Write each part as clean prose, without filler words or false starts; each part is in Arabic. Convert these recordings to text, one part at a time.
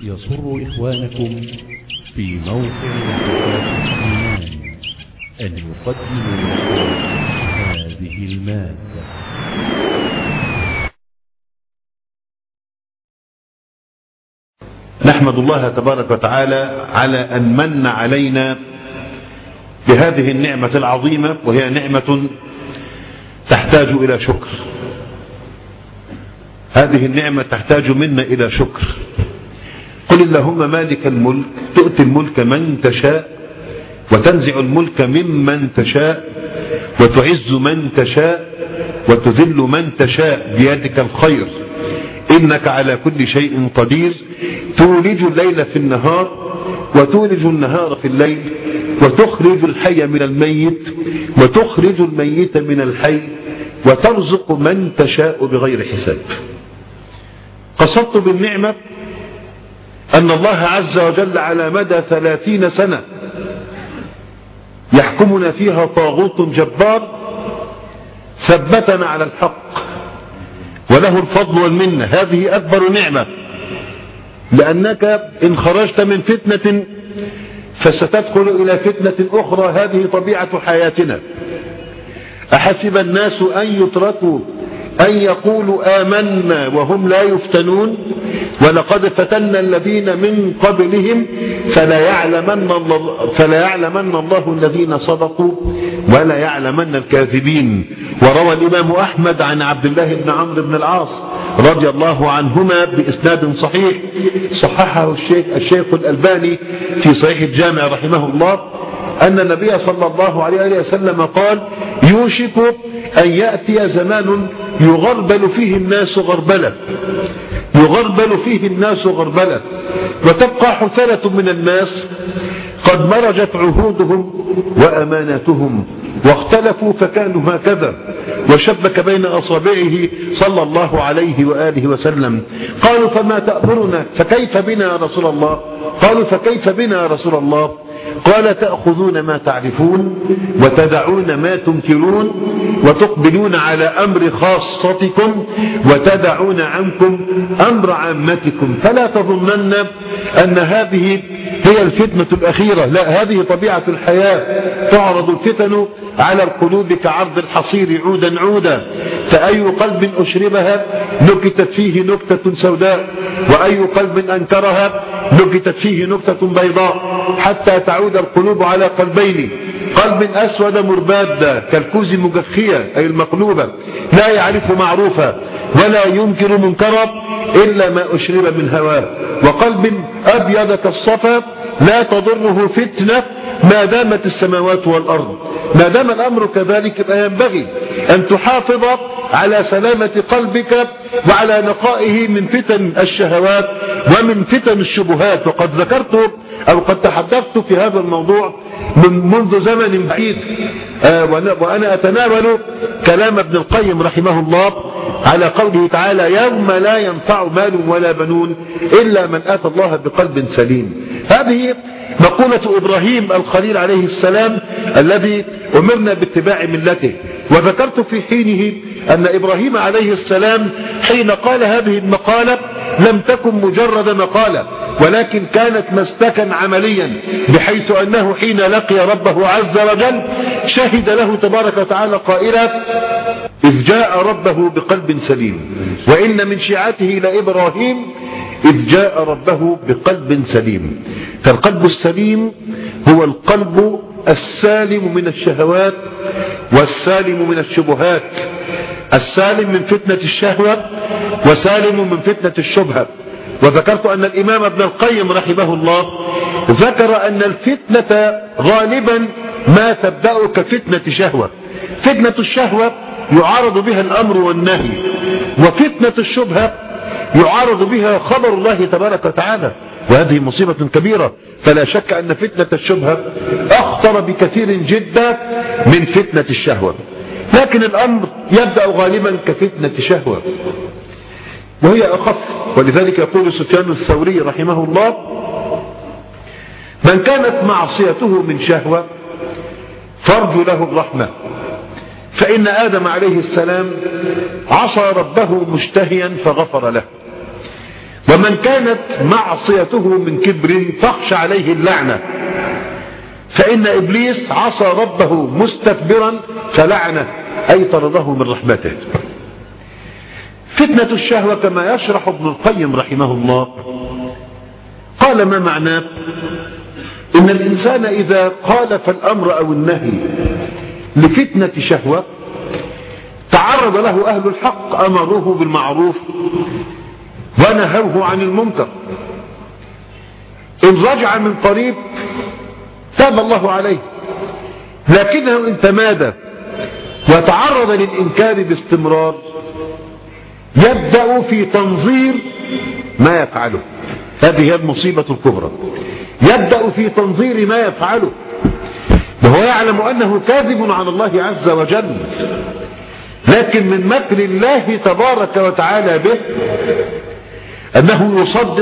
يسر إخوانكم في موقع الإيمان أن يقدموا لكم هذه المادة. نحمد الله تبارك وتعالى على أن من علينا بهذه النعمة العظيمة، وهي نعمة تحتاج إلى شكر. هذه النعمة تحتاج منا إلى شكر. قل اللهم مالك الملك تؤتي الملك من تشاء وتنزع الملك ممن تشاء وتعز من تشاء وتذل من تشاء بيدك الخير إنك على كل شيء قدير. تولج الليل في النهار وتولج النهار في الليل وتخرج الحي من الميت وتخرج الميت من الحي وترزق من تشاء بغير حساب. قصدت بالنعمة أن الله عز وجل على مدى 30 سنة يحكمنا فيها طاغوت جبار ثبتنا على الحق، وله الفضل والمنة. هذه أكبر نعمة، لأنك إن خرجت من فتنة فستدخل إلى فتنة أخرى. هذه طبيعة حياتنا. أحسب الناس أن يتركوا أن يقولوا آمنا وهم لا يفتنون ولقد فتنا الذين من قبلهم فلا يعلمن الله الذين صدقوا ولا يعلمن الكاذبين. وروى الإمام أحمد عن عبد الله بن عمرو بن العاص رضي الله عنهما بإسناد صحيح صححه الشيخ الألباني في صحيح الجامع رحمه الله أن النبي صلى الله عليه وسلم قال: يوشك أن يأتي زمان يغربل فيه الناس غربلة وتبقى حثالة من الناس قد مرجت عهودهم وأماناتهم واختلفوا فكانوا هكذا، وشبك بين أصابعه صلى الله عليه وآله وسلم. قالوا: فما تأمرنا؟ فكيف بنا يا رسول الله؟ قالوا: فكيف بنا يا رسول الله؟ قال: تأخذون ما تعرفون وتدعون ما تنكرون وتقبلون على أمر خاصتكم وتدعون عنكم أمر عامتكم. فلا تظنن أن هذه هي الفتنة الأخيرة، لا، هذه طبيعة الحياة. تعرض الفتن على القلوب كعرض الحصير عودا عودا، فأي قلب أشربها نكتت فيه نكتة سوداء، وأي قلب أنكرها نكتت فيه نكتة بيضاء، حتى تعود القلوب على قلبين: قلب أسود مربادا كالكوز مجخية أي المقلوبة لا يعرف معروفا ولا ينكر منكرا إلا ما أشرب من هواه، وقلب أبيض كالصفا لا تضره فتنة ما دامت السماوات والأرض. ما دام الأمر كذلك ينبغي أن تحافظ على سلامة قلبك وعلى نقائه من فتن الشهوات ومن فتن الشبهات. وقد ذكرت أو قد تحدثت في هذا الموضوع منذ زمن بعيد، وأنا أتناول كلام ابن القيم رحمه الله على قوله تعالى: يوم لا ينفع مال ولا بنون إلا من أتى الله بقلب سليم. هذه مقولة إبراهيم الخليل عليه السلام الذي أمرنا باتباع ملته. وذكرت في حينه أن إبراهيم عليه السلام حين قال هذه المقالة لم تكن مجرد مقالة، ولكن كانت مسلكا عمليا، بحيث أنه حين لقي ربه عز وجل شهد له تبارك وتعالى قائلا: إذ جاء ربه بقلب سليم وإن من شيعته لإبراهيم إذ جاء ربه بقلب سليم. فالقلب السليم هو القلب السالم من الشهوات والسالم من الشبهات، السالم من فتنة الشهوة وسالم من فتنة الشبهة. وذكرت أن الإمام ابن القيم رحمه الله ذكر أن الفتنة غالبا ما تبدأ كفتنة شهوة. فتنة الشهوة يعارض بها الأمر والنهي، وفتنة الشبهة يعارض بها خبر الله تبارك وتعالى، وهذه مصيبة كبيرة. فلا شك أن فتنة الشبهة أخطر بكثير جدا من فتنة الشهوة، لكن الأمر يبدأ غالبا كفتنة شهوة وهي أخف. ولذلك يقول سفيان الثوري رحمه الله: من كانت معصيته من شهوة فارجو له الرحمة، فإن آدم عليه السلام عصى ربه مشتهيا فغفر له. ومن كانت معصيته من كبر فاخشى عليه اللعنة، فإن إبليس عصى ربه مستكبرا فلعنه، أي طرده من رحمته. فتنة الشهوة كما يشرح ابن القيم رحمه الله قال: ما معناه؟ إن الإنسان إذا خالف الأمر أو النهي لفتنة شهوة تعرض له أهل الحق، أمروه بالمعروف ونهوه عن المنكر، إن رجع من قريب تاب الله عليه، لكنه إن تمادى وتعرض للإنكار باستمرار يبدأ في تنظير ما يفعله. هذه هي المصيبة الكبرى، يبدأ في تنظير ما يفعله وهو يعلم أنه كاذب على الله عز وجل، لكن من مكر الله تبارك وتعالى به أنه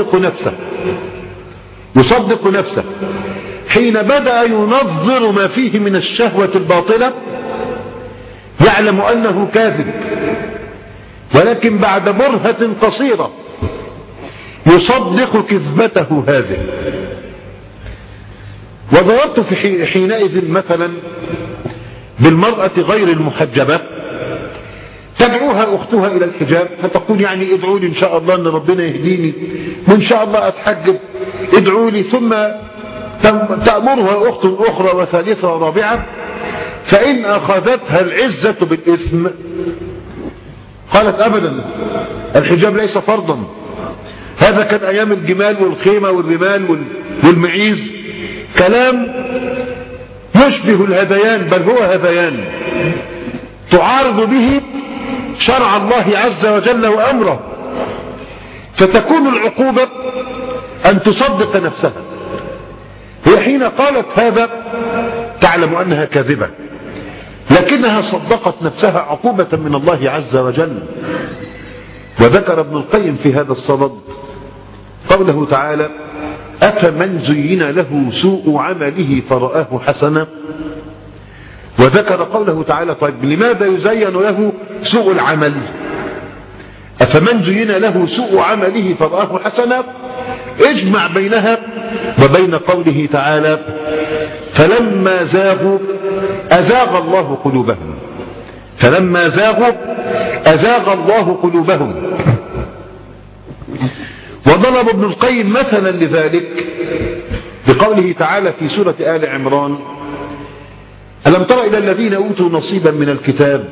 يصدق نفسه حين بدأ ينظر ما فيه من الشهوة الباطلة، يعلم أنه كاذب، ولكن بعد برهة قصيرة يصدق كذبته هذه. وضربت في حينئذ مثلا بالمرأة غير المحجبة تدعوها أختها إلى الحجاب، فتقول يعني ادعوا لي إن شاء الله أن ربنا يهديني وإن شاء الله أتحجب، ادعوا لي. ثم تأمرها أخت أخرى وثالثة ورابعة، فإن أخذتها العزة بالإثم قالت أبدا الحجاب ليس فرضا، هذا كان أيام الجمال والخيمة والرمال والمعيز، كلام يشبه الهذيان، بل هو هذيان تعارض به شرع الله عز وجل وأمره. فتكون العقوبة أن تصدق نفسها. هي حين قالت هذا تعلم أنها كاذبة، لكنها صدقت نفسها عقوبة من الله عز وجل. وذكر ابن القيم في هذا الصدد قوله تعالى: أفمن زين له سوء عمله فرآه حسنا. وذكر قوله تعالى: طيب لماذا يزين له سوء العمل؟ أفمن زين له سوء عمله فرآه حسنا، اجمع بينها وبين قوله تعالى: فلما زاغوا أزاغ الله قلوبهم. فلما زاغوا أزاغ الله قلوبهم. وضرب ابن القيم مثلا لذلك بقوله تعالى في سورة آل عمران: ألم تر إلى الذين أوتوا نصيبا من الكتاب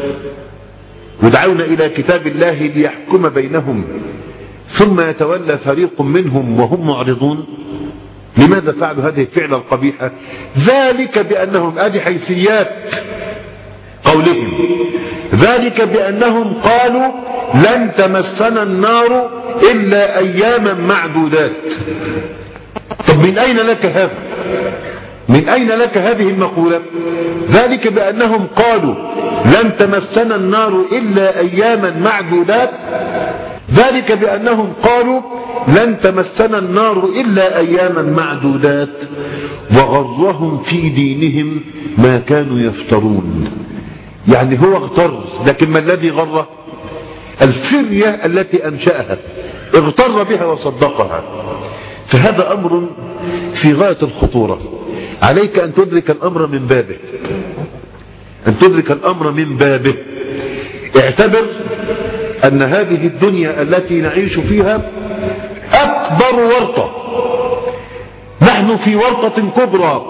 يدعون إلى كتاب الله ليحكم بينهم ثم يتولى فريق منهم وهم معرضون. لماذا فعلوا هذه الفعلة القبيحة؟ ذلك بأنهم أدي حيثيات قولهم، ذلك بأنهم قالوا لن تمسنا النار إلا أياما معدودات. طب من أين لك هذا؟ من أين لك هذه المقولة؟ ذلك بأنهم قالوا لن تمسنا النار إلا أياما معدودات، ذلك بأنهم قالوا لن تمسنا النار إلا أياما معدودات وغرهم في دينهم ما كانوا يفترون. يعني هو اغتر، لكن ما الذي غره؟ الفرية التي أنشأها، اغتر بها وصدقها. فهذا أمر في غاية الخطورة، عليك أن تدرك الأمر من بابه، أن تدرك الأمر من بابه. اعتبر أن هذه الدنيا التي نعيش فيها أكبر ورطة، نحن في ورطة كبرى،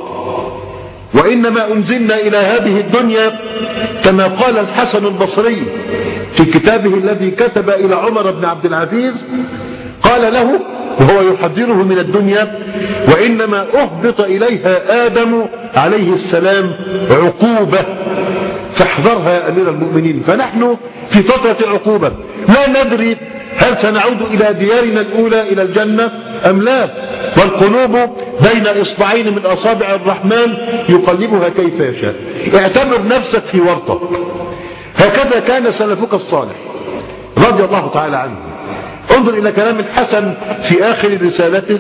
وإنما أنزلنا إلى هذه الدنيا كما قال الحسن البصري في كتابه الذي كتب إلى عمر بن عبد العزيز، قال له وهو يحذره من الدنيا: وإنما أهبط إليها آدم عليه السلام عقوبة فاحذرها يا أمير المؤمنين. فنحن في فترة عقوبة، لا ندري هل سنعود إلى ديارنا الأولى إلى الجنة أم لا، والقلوب بين إصبعين من أصابع الرحمن يقلبها كيف يشاء. اعتبر نفسك في ورطة، هكذا كان سلفك الصالح رضي الله تعالى عنه. انظر إلى كلام الحسن في آخر رسالته،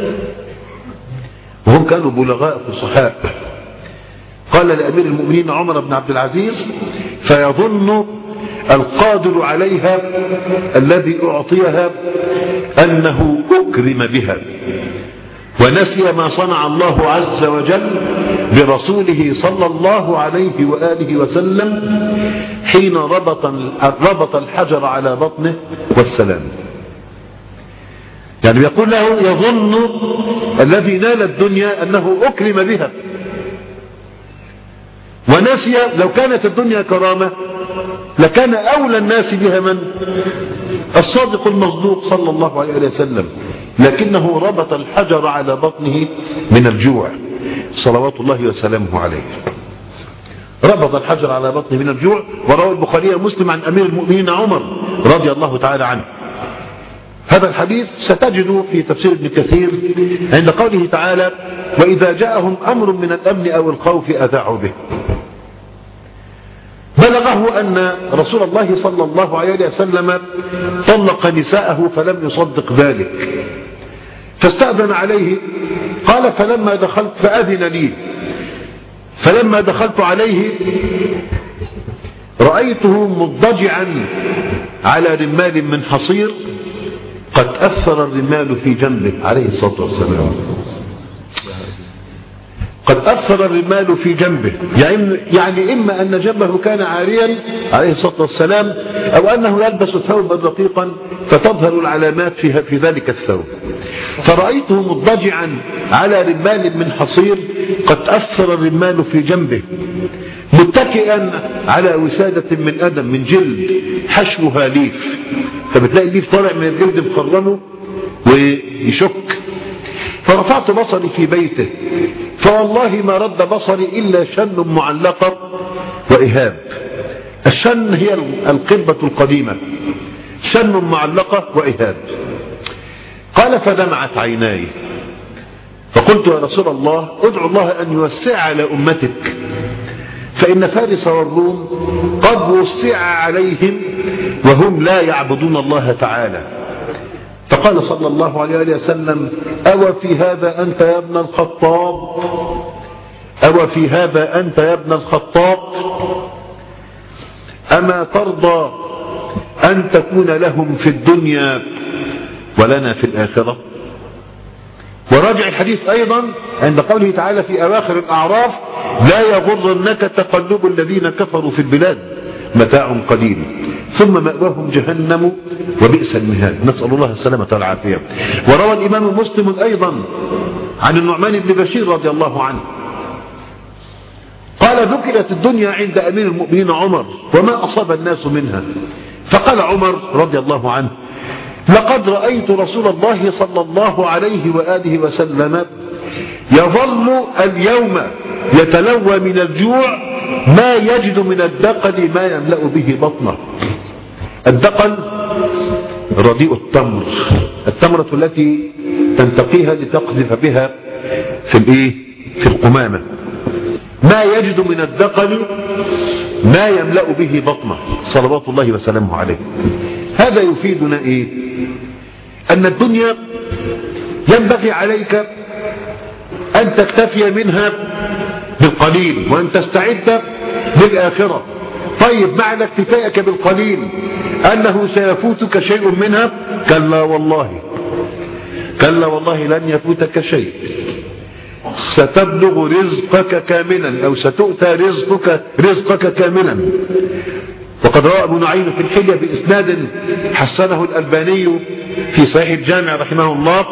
وهم كانوا بلغاء فصحاء. قال لأمير المؤمنين عمر بن عبد العزيز: فيظن القادر عليها الذي أعطيها أنه أكرم بها، ونسي ما صنع الله عز وجل برسوله صلى الله عليه وآله وسلم حين ربط الحجر على بطنه والسلام. يعني يقول له يظن الذي نال الدنيا أنه أكرم بها، ونسي لو كانت الدنيا كرامة لكان أولى الناس بها من؟ الصادق المصدوق صلى الله عليه وسلم، لكنه ربط الحجر على بطنه من الجوع صلوات الله وسلامه عليه. ربط الحجر على بطنه من الجوع. وروى البخاري ومسلم عن أمير المؤمنين عمر رضي الله تعالى عنه. هذا الحديث ستجده في تفسير ابن كثير عند قوله تعالى: وإذا جاءهم أمر من الأمن أو الخوف أذاعوا به. بلغه أن رسول الله صلى الله عليه وسلم طلق نساءه فلم يصدق ذلك، فاستأذن عليه. قال: فلما دخلت فأذن لي، فلما دخلت عليه رأيته مضجعا على رمال من حصير قد أثر الرمال في جنبه عليه الصلاة والسلام. قد أثر الرمال في جنبه، يعني إما أن جنبه كان عاريا عليه الصلاة والسلام، أو أنه يلبس ثوبا رقيقا فتظهر العلامات في ذلك الثوب. فرأيته مضجعا على رمال من حصير قد أثر الرمال في جنبه، متكئا على وسادة من أدم من جلد حشوها ليف. فبتلاقي الليف طالع من الجلد مخرمه ويشك. فرفعت بصري في بيته فوالله ما رد بصري إلا شن معلقة وإهاب. الشن هي القبة القديمة، شن معلقة وإهاب. قال: فدمعت عيناي فقلت: يا رسول الله ادعو الله أن يوسع على أمتك، فإن فارس والروم قد وسع عليهم وهم لا يعبدون الله تعالى. فقال صلى الله عليه وسلم: أو في هذا أنت يا ابن الخطاب، أو في هذا أنت يا ابن الخطاب، أما ترضى أن تكون لهم في الدنيا ولنا في الآخرة؟ وراجع الحديث أيضا عند قوله تعالى في أواخر الأعراف: لا يغرنك تقلب الذين كفروا في البلاد متاع قليل ثم مأواهم جهنم وبئس المهاد. نسأل الله السلامة والعافية. وروى الإمام مسلم أيضا عن النعمان بن بشير رضي الله عنه قال: ذكرت الدنيا عند أمير المؤمنين عمر وما أصاب الناس منها. فقال عمر رضي الله عنه: لقد رأيت رسول الله صلى الله عليه وآله وسلم يظل اليوم يتلوى من الجوع ما يجد من الدقل ما يملأ به بطنه. الدقل رديء التمر، التمرة التي تنتقيها لتقذف بها في القمامة. ما يجد من الدقل ما يملأ به بطنه صلوات الله وسلامه عليه. هذا يفيدنا أن الدنيا ينبغي عليك أن تكتفي منها بالقليل وأن تستعد للآخرة. طيب معنى اكتفائك بالقليل أنه سيفوتك شيء منها؟ كلا والله، كلا والله لن يفوتك شيء. ستبلغ رزقك كاملا أو ستؤتى رزقك كاملا. وقد روى أبو نعيم في الحلية بإسناد حسنه الألباني في صحيح الجامع رحمه الله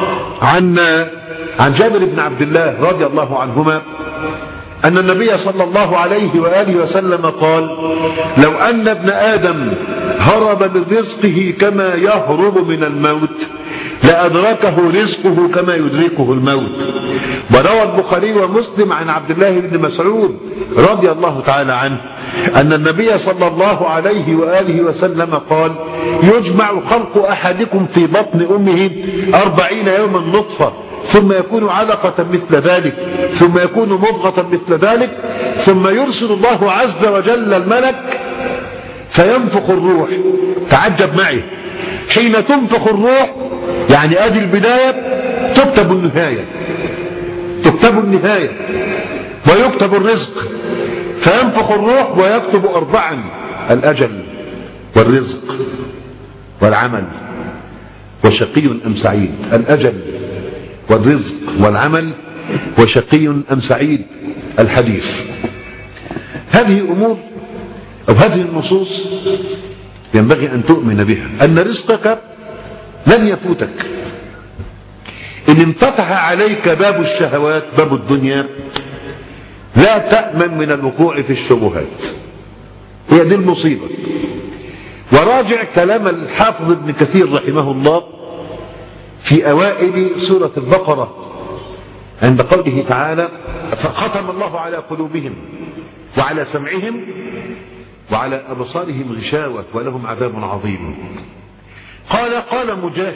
عن جابر بن عبد الله رضي الله عنهما أن النبي صلى الله عليه وآله وسلم قال: لو أن ابن آدم هرب من رزقه كما يهرب من الموت لأدركه رزقه كما يدركه الموت. وروى البخاري ومسلم عن عبد الله بن مسعود رضي الله تعالى عنه أن النبي صلى الله عليه وآله وسلم قال: يجمع خلق أحدكم في بطن أمه 40 يوما نطفة ثم يكون علقة مثل ذلك ثم يكون مضغة مثل ذلك ثم يرسل الله عز وجل الملك فينفخ الروح. تعجب معي، حين تنفخ الروح يعني ادي البداية، تكتب النهاية، تكتب النهاية ويكتب الرزق. فينفخ الروح ويكتب 4 الأجل والرزق والعمل، وشقي أم سعيد. الأجل والرزق والعمل، وشقي أم سعيد. الحديث. هذه أمور أو هذه النصوص ينبغي أن تؤمن بها، أن رزقك لن يفوتك. إن انفتح عليك باب الشهوات، باب الدنيا، لا تأمن من الوقوع في الشبهات. هي دي المصيبة. وراجع كلام الحافظ ابن كثير رحمه الله في أوائل سورة البقرة عند قوله تعالى: فختم الله على قلوبهم وعلى سمعهم وعلى أبصارهم غشاوة ولهم عذاب عظيم. قال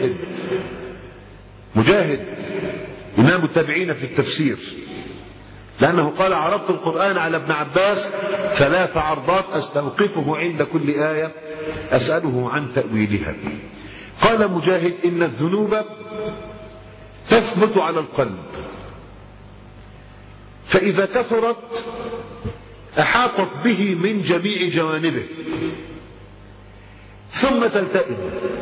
مجاهد إمام التابعين في التفسير، لأنه قال: عرضت القرآن على ابن عباس 3 عرضات أستوقفه عند كل آية أسأله عن تأويلها. قال مجاهد: إن الذنوب تثبت على القلب، فإذا كثرت أحاطت به من جميع جوانبه ثم تلتئم،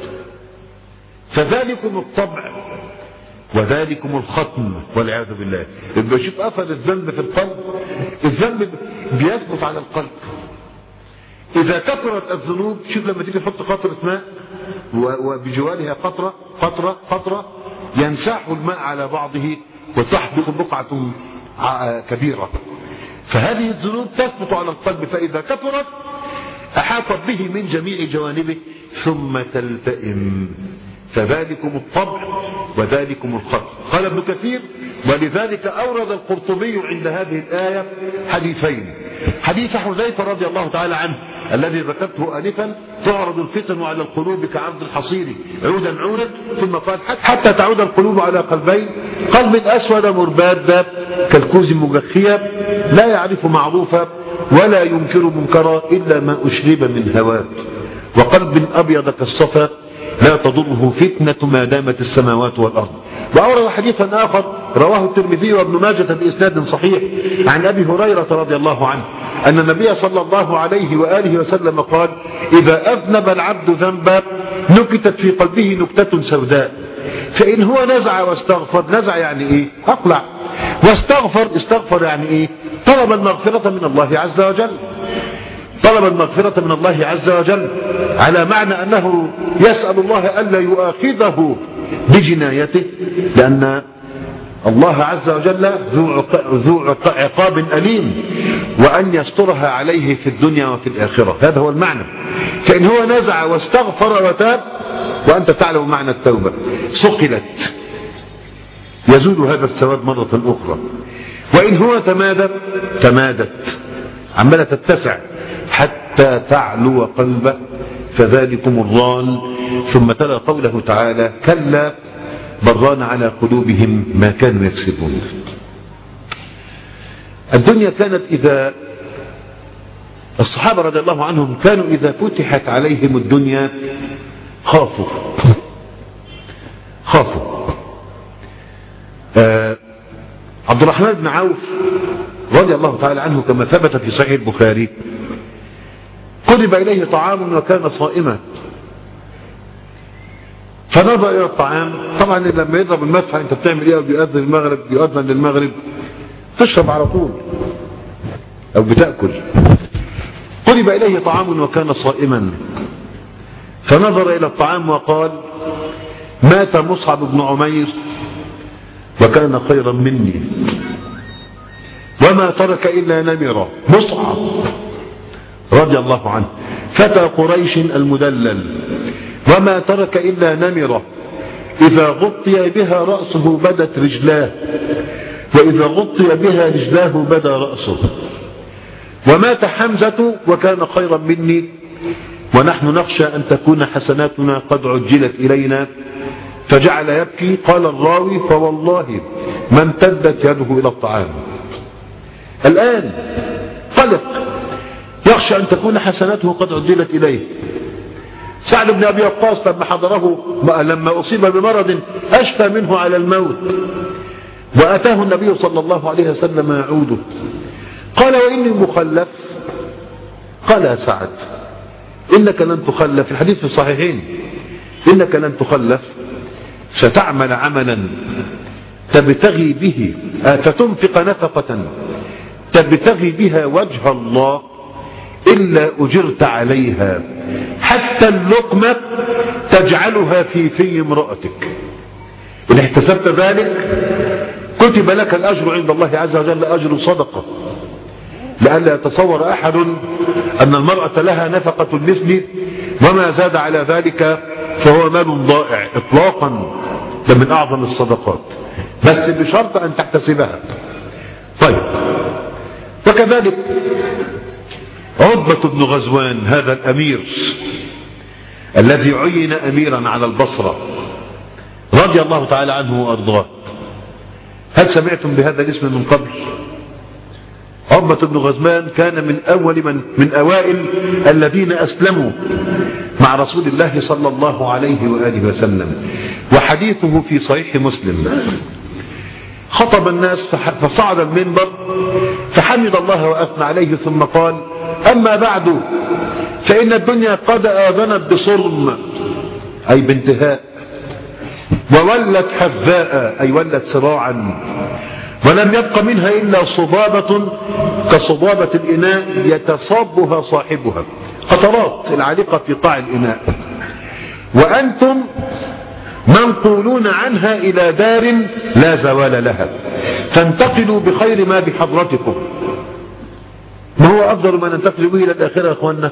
فذلكم الطبع وذلكم الختم والعياذ بالله. يبقى شوف أثر الذنب في القلب، الذنب بيثبت على القلب. إذا كثرت الذنوب، شوف لما تيجي تحط قطرة ماء وبجوارها قطرة ينساح الماء على بعضه وتحدث بقعة كبيرة. فهذه الذنوب تثبت على القلب، فإذا كثرت أحاطت به من جميع جوانبه ثم تلتئم، فذلكم الطبع وذلكم الختم. قال ابن كثير: ولذلك أورد القرطبي عند هذه الآية حديثين: حديث حذيفة رضي الله تعالى عنه الذي ذكرته آنفا: تعرض الفتن على القلوب كعرض الحصير عودا عودا، ثم قال: حتى تعود القلوب على قلبين: قلب أسود مرباد كالكوز مجخيا لا يعرف معروفا ولا ينكر منكرا إلا ما أشرب من هواه، وقلب أبيض كالصفا لا تضره فتنة ما دامت السماوات والأرض. وأورد حديثا آخر رواه الترمذي وابن ماجة بإسناد صحيح عن أبي هريرة رضي الله عنه أن النبي صلى الله عليه وآله وسلم قال: إذا أذنب العبد ذنبا نكتت في قلبه نكتة سوداء، فإن هو نزع واستغفر، نزع يعني إيه؟ أقلع، واستغفر يعني إيه؟ طلب المغفرة من الله عز وجل، طلب المغفرة من الله عز وجل، على معنى أنه يسأل الله ألا يؤاخذه بجنايته، لأن الله عز وجل ذو عقاب أليم، وأن يسترها عليه في الدنيا وفي الآخرة. هذا هو المعنى. فإن هو نزع واستغفر وتاب، وأنت تعلم معنى التوبة، صقلت، يزول هذا الثواب مرة أخرى. وإن هو تمادت عمالة تتسع حتى تعلو قلبه، فذلكم الضال. ثم تلا قوله تعالى: كلا بل ران على قلوبهم ما كانوا يكسبون. الدنيا كانت إذا الصحابة رضي الله عنهم كانوا إذا فتحت عليهم الدنيا خافوا. عبد الرحمن بن عوف رضي الله تعالى عنه كما ثبت في صحيح البخاري قرب إليه طعام وكان صائما، فنظر إلى الطعام. طبعا لما يضرب المدفع أنت بتعمل إيه؟ بيؤذن للمغرب تشرب على طول أو بتأكل. قرب إليه طعام وكان صائما، فنظر إلى الطعام وقال: مات مصعب بن عمير وكان خيرا مني، وما ترك إلا نمرة. مصعب رضي الله عنه فتى قريش المدلل، وما ترك إلا نمرة إذا غطي بها رأسه بدت رجلاه، وإذا غطي بها رجلاه بدا رأسه. ومات حمزة وكان خيرا مني، ونحن نخشى أن تكون حسناتنا قد عجلت إلينا. فجعل يبكي. قال الراوي: فوالله ما امتدت يده إلى الطعام. الآن قلق، يخشى أن تكون حسناته قد عجلت إليه. سعد بن أبي وقاص لما حضره لما أصيب بمرض أشفى منه على الموت، وأتاه النبي صلى الله عليه وسلم يعوده، قال: وإني مخلف. قال: يا سعد إنك لن تخلف، الحديث في الصحيحين، إنك لن تخلف، ستعمل عملا تبتغي به، فتنفق نفقة تبتغي بها وجه الله إلا أجرت عليها حتى اللقمة تجعلها في امرأتك، إن احتسبت ذلك كتب لك الأجر عند الله عز وجل أجر صدقة، لئلا يتصور أحد أن المرأة لها نفقة المثل وما زاد على ذلك فهو مال ضائع إطلاقا، ده من أعظم الصدقات، بس بشرط أن تحتسبها. طيب، وكذلك عتبة بن غزوان هذا الأمير الذي عين أميرا على البصرة رضي الله تعالى عنه وأرضاه، هل سمعتم بهذا الاسم من قبل؟ عتبة بن غزوان كان من أوائل الذين أسلموا مع رسول الله صلى الله عليه وآله وسلم، وحديثه في صحيح مسلم. خطب الناس فصعد المنبر فحمد الله وأثنى عليه ثم قال: أما بعد فإن الدنيا قد آذنت بصرم، أي بانتهاء، وولت حذاء، أي ولت صراعا، ولم يبق منها إلا صبابة كصبابة الإناء يتصابها صاحبها، قطرات العالقة في قاع الإناء، وأنتم منقولون عنها إلى دار لا زوال لها، فانتقلوا بخير ما بحضرتكم. ما هو أفضل ما ننتقل به إلى الآخرة يا أخواننا؟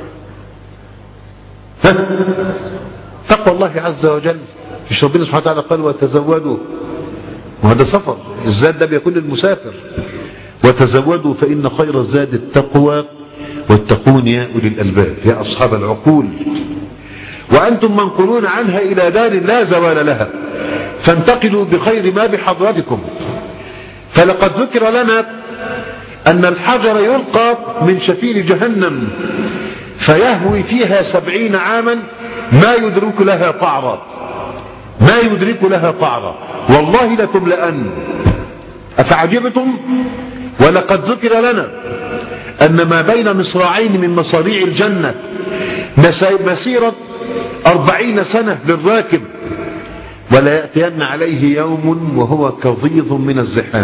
تقوى الله عز وجل. مش ربنا سبحانه وتعالى قال: وتزودوا، وهذا سفر، الزاد ده بيكون للمسافر، وتزودوا فإن خير الزاد التقوى واتقون يا أولي الألباب، يا أصحاب العقول. وأنتم منقلون عنها إلى دار لا زوال لها، فانتقلوا بخير ما بحضرتكم. فلقد ذكر لنا أن الحجر يلقى من شفير جهنم فيهوي فيها 70 عاما ما يدرك لها قعرا، ما يدرك لها قعرا، والله لتملأن. أفعجبتم؟ ولقد ذكر لنا أن ما بين مصراعين من مصاريع الجنة مسيرة 40 سنة للراكب، ولا يأتين عليه يوم وهو كظيظ من الزحام،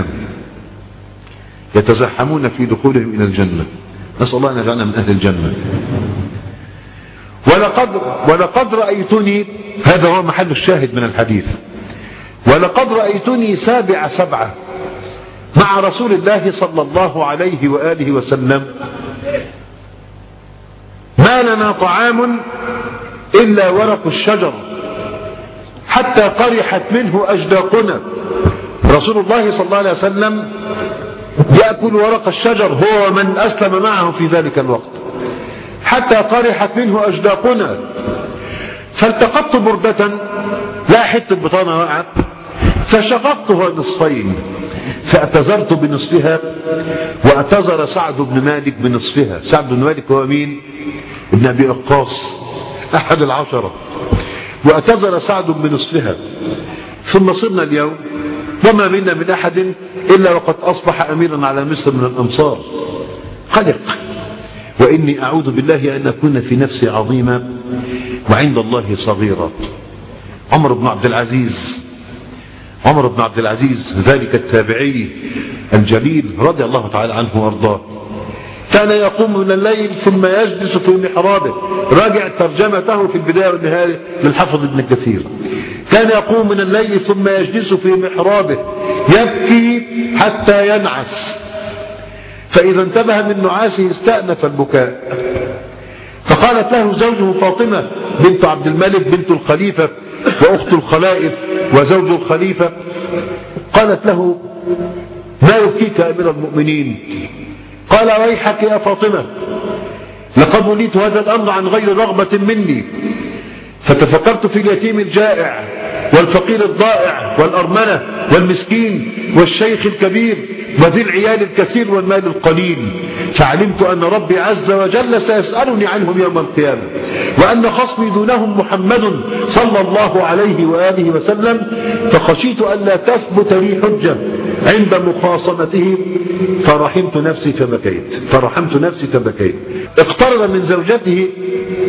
يتزحمون في دخولهم إلى الجنة، نسأل الله أن يجعلنا من أهل الجنة. ولقد رأيتني، هذا هو محل الشاهد من الحديث، ولقد رأيتني 7 مع رسول الله صلى الله عليه وآله وسلم، ما لنا طعام إلا ورق الشجر حتى قرحت منه أجداقنا. رسول الله صلى الله عليه وسلم يأكل ورق الشجر هو ومن أسلم معه في ذلك الوقت، حتى قرحت منه أجداقنا. فالتقطت بردة، لا حتة بطانة وقعت، فشققتها نصفين، فأتزرت بنصفها وأتزر سعد بن مالك بنصفها. سعد بن مالك هو مين؟ ابن أبي وقاص أحد العشرة، وأتزر سعد بنصفها. ثم صرنا اليوم وما منا من أحد إلا وقد أصبح أميرا على مصر من الأمصار. قلق، وإني أعوذ بالله أن أكون في نفسي عظيما وعند الله صغيرا. عمر بن عبد العزيز ذلك التابعي الجليل رضي الله تعالى عنه وارضاه، كان يقوم من الليل ثم يجلس في محرابه. راجع ترجمته في البداية والنهاية للحافظ ابن كثير. كان يقوم من الليل ثم يجلس في محرابه يبكي حتى ينعس، فإذا انتبه من نعاسه استأنف البكاء. فقالت له زوجه فاطمة بنت عبد الملك بنت الخليفة وأخت الخلائف وزوج الخليفة، قالت له: ما يبكيك يا أمير المؤمنين؟ قال: ويحك يا فاطمة، لقد وليت هذا الأمر عن غير رغبة مني، فتفكرت في اليتيم الجائع والفقير الضائع والأرملة والمسكين والشيخ الكبير وذي العيال الكثير والمال القليل، فعلمت أن ربي عز وجل سيسألني عنهم يوم القيامة، وأن خصمي دونهم محمد صلى الله عليه وآله وسلم، فخشيت أن لا تثبت لي حجة عند مخاصمته، فرحمت نفسي فبكيت. اقترب من زوجته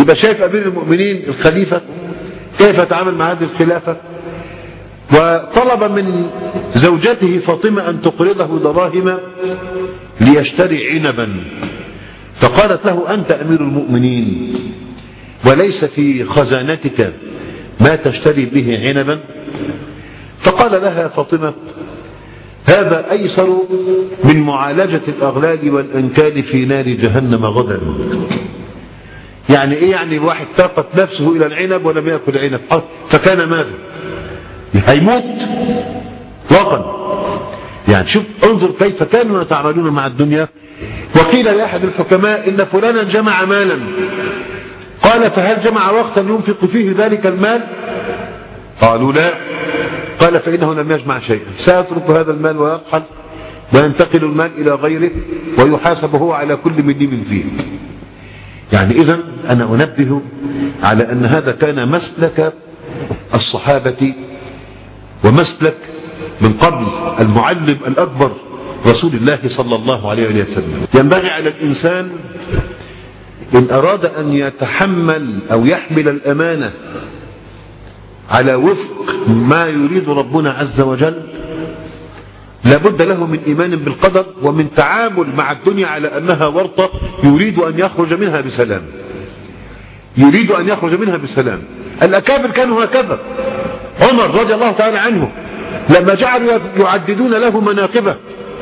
يبقى شايف أمير المؤمنين الخليفة كيف يتعامل مع هذه الخلافة، وطلب من زوجته فاطمة أن تقرضه دراهم ليشتري عنبا، فقالت له أنت أمير المؤمنين وليس في خزانتك ما تشتري به عنبا؟ فقال لها فاطمة هذا أيسر من معالجة الأغلال والأنكال في نار جهنم غدا. يعني إيه؟ يعني واحد تاقت نفسه إلى العنب ولم يأكل عنب فكان ماذا؟ هيموت طاقا. يعني شوف انظر كيف كانوا يتعاملون مع الدنيا. وقيل لأحد الحكماء إن فلانا جمع مالا، قال فهل جمع وقتا ينفق فيه ذلك المال؟ قالوا لا. قال فإنه لم يجمع شيئا، سيترك هذا المال ويرحل وينتقل المال إلى غيره ويحاسب هو على كل مليم فيه. يعني إذن أنا أنبه على أن هذا كان مسلك الصحابة ومسلك من قبل المعلم الأكبر رسول الله صلى الله عليه وسلم. ينبغي على الإنسان إن أراد أن يتحمل أو يحمل الأمانة على وفق ما يريد ربنا عز وجل لابد له من إيمان بالقدر ومن تعامل مع الدنيا على أنها ورطة يريد أن يخرج منها بسلام، يريد أن يخرج منها بسلام. الأكابر كانوا هكذا. عمر رضي الله تعالى عنه لما جعلوا يعددون له مناقبه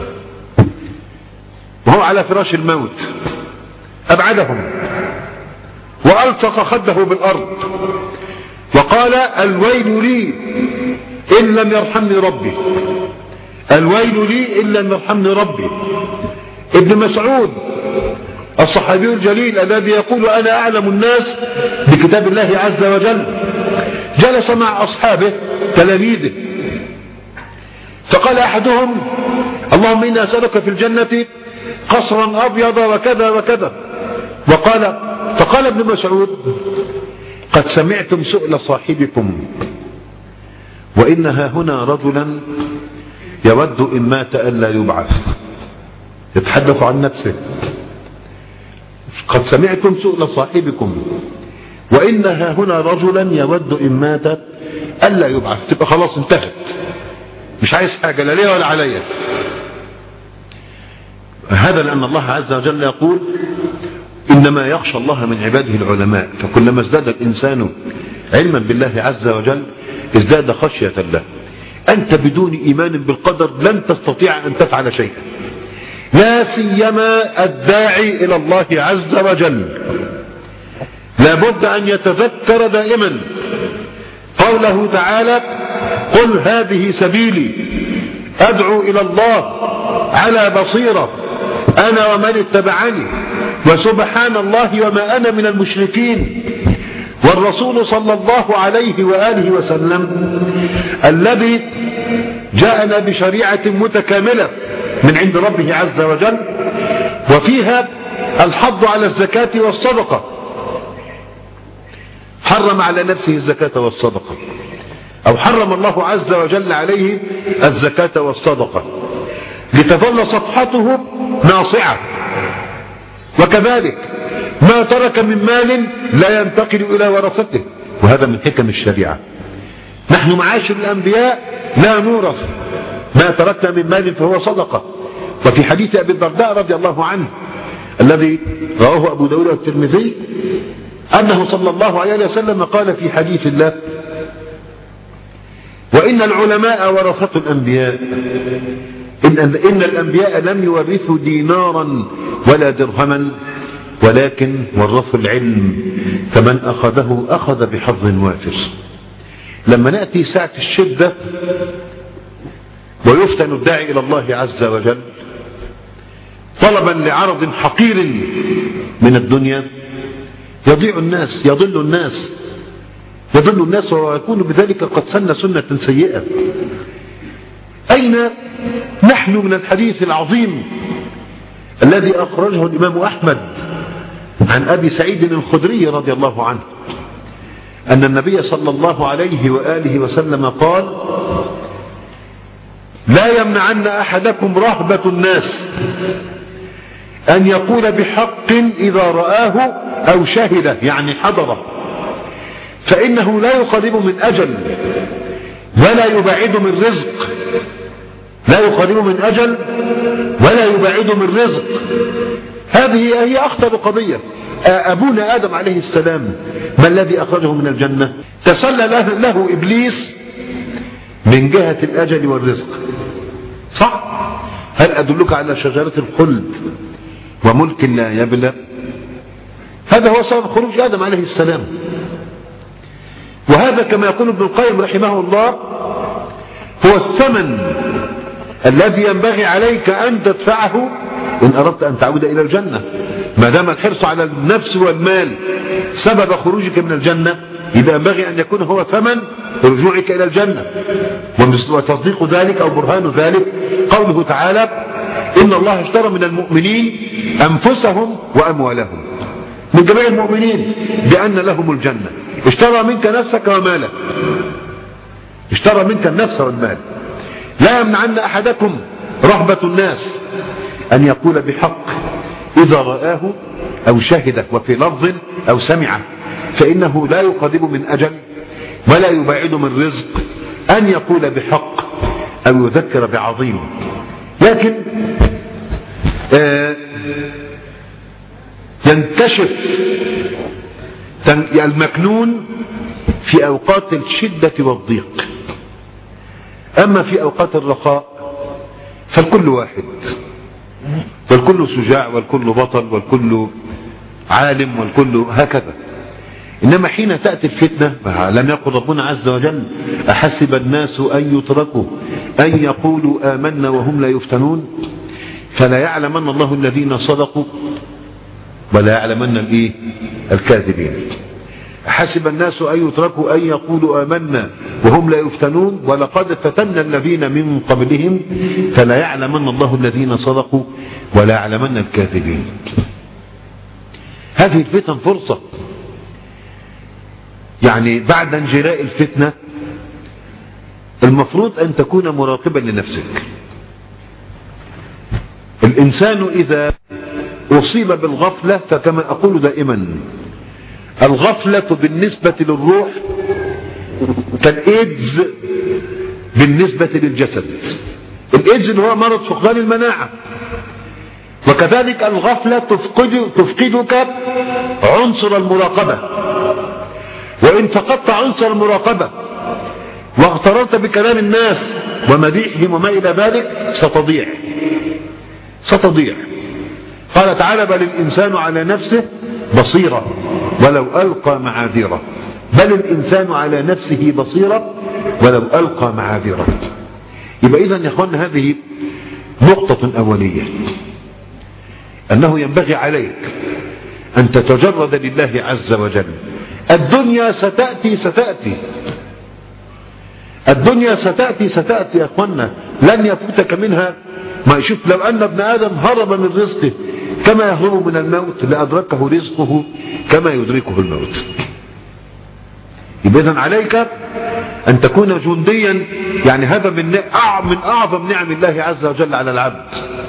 وهو على فراش الموت أبعدهم وألصق خده بالأرض وقال الويل لي إن لم يرحمني ربي، الويل لي إن لم يرحمني ربي. ابن مسعود الصحابي الجليل الذي يقول أنا أعلم الناس بكتاب الله عز وجل جلس مع أصحابه تلاميذه فقال أحدهم اللهم إنا أسألك في الجنة قصرا أبيض وكذا وكذا. فقال ابن مسعود قد سمعتم سؤل صاحبكم وإنها هنا رجلا يود إن مات ألا يبعث، يتحدث عن نفسه. قد سمعتم سؤل صاحبكم وإنها هنا رجلا يود إن مات ألا يبعث. تبقى خلاص انتهت، مش عايز حاجة لا ليه ولا عليا. هذا لأن الله عز وجل يقول إنما يخشى الله من عباده العلماء، فكلما ازداد الإنسان علما بالله عز وجل ازداد خشية الله. أنت بدون إيمان بالقدر لن تستطيع أن تفعل شيئا، لا سيما الداعي إلى الله عز وجل. لابد أن يتذكر دائما قوله تعالى قل هذه سبيلي أدعو إلى الله على بصيرة أنا ومن اتبعني وسبحان الله وما أنا من المشركين. والرسول صلى الله عليه وآله وسلم الذي جاءنا بشريعة متكاملة من عند ربه عز وجل وفيها الحض على الزكاة والصدقة، حرم على نفسه الزكاة والصدقة أو حرم الله عز وجل عليه الزكاة والصدقة لتظل صفحته ناصعة. وكذلك ما ترك من مال لا ينتقل إلى ورثته، وهذا من حكم الشريعة. نحن معاشر الأنبياء لا نورث، ما تركنا من مال فهو صدقة. وفي حديث أبي الدرداء رضي الله عنه الذي رواه أبو داود والترمذي أنه صلى الله عليه وسلم قال في حديث الله وإن العلماء ورثة الأنبياء، إن الأنبياء لم يورثوا دينارا ولا درهما ولكن ورثوا العلم فمن أخذه أخذ بحظ وافر. لما نأتي ساعة الشدة ويفتن الداعي إلى الله عز وجل طلبا لعرض حقير من الدنيا يضيع الناس، يضل الناس ويكون بذلك قد سن سنة سيئة. أين نحن من الحديث العظيم الذي أخرجه الإمام أحمد عن أبي سعيد الخدري رضي الله عنه أن النبي صلى الله عليه وآله وسلم قال لا يمنعن أحدكم رهبة الناس أن يقول بحق إذا رآه أو شهد يعني حضر، فإنه لا يقرب من أجل ولا يبعد من رزق، لا يقرب من أجل ولا يبعد من رزق. هذه هي أخطر قضية. أبونا آدم عليه السلام ما الذي أخرجه من الجنة؟ تسلل له إبليس من جهة الأجل والرزق، صح؟ هل أدلك على شجرة الخلد وملك لا يبلى؟ هذا هو سبب خروج آدم عليه السلام. وهذا كما يقول ابن القيم رحمه الله هو الثمن الذي ينبغي عليك أن تدفعه إن أردت أن تعود إلى الجنة. ما دام الحرص على النفس والمال سبب خروجك من الجنة، إذا ينبغي أن يكون هو ثمن رجوعك إلى الجنة. وتصديق ذلك أو برهان ذلك قوله تعالى: إن الله اشترى من المؤمنين أنفسهم وأموالهم، من جميع المؤمنين بأن لهم الجنة. اشترى منك نفسك ومالك، اشترى منك النفس والمال. لا يمنعن أحدكم رهبة الناس أن يقول بحق إذا رآه أو شهده، وفي لفظ أو سمعه، فإنه لا يقرب من أجل ولا يبعد من رزق أن يقول بحق أو يذكر بعظيم. لكن ينكشف المكنون في أوقات الشدة والضيق، أما في أوقات الرخاء فالكل واحد، والكل شجاع، والكل بطل، والكل عالم، والكل هكذا. إنما حين تأتي الفتنة لم يقل ربنا عز وجل: أحسب الناس أن يتركوا أن يقولوا آمنا وهم لا يفتنون، فلا يعلمن الله الذين صدقوا ولا يعلمن الكاذبين. حسب الناس أن يتركوا أن يقولوا آمنا وهم لا يفتنون ولقد فتنا الذين من قبلهم فلا يعلمن الله الذين صدقوا ولا يعلمن الكاذبين. هذه الفتن فرصة، يعني بعد انجلاء الفتنة المفروض أن تكون مراقبا لنفسك. الإنسان إذا أصيب بالغفلة، فكما أقول دائما الغفلة بالنسبة للروح كالإيدز بالنسبة للجسد. الإيدز اللي هو مرض فقدان المناعة، وكذلك الغفلة تفقدك عنصر المراقبة. وإن فقدت عنصر المراقبة واغتررت بكلام الناس ومديحهم وما إلى ذلك ستضيع. قال تعالى: بل الإنسان على نفسه بصيرة ولو ألقى معاذيره. بل الإنسان على نفسه بصيرة ولو ألقى معاذيره. يبقى إذن يا أخوان هذه نقطة أولية، أنه ينبغي عليك أن تتجرد لله عز وجل. الدنيا ستأتي الدنيا ستأتي يا أخوانا، لن يفوتك منها ما يشوف. لو أن ابن آدم هرب من رزقه كما يهرب من الموت لأدركه رزقه كما يدركه الموت. إذن عليك أن تكون جنديا، يعني هذا من أعظم نعم الله عز وجل على العبد،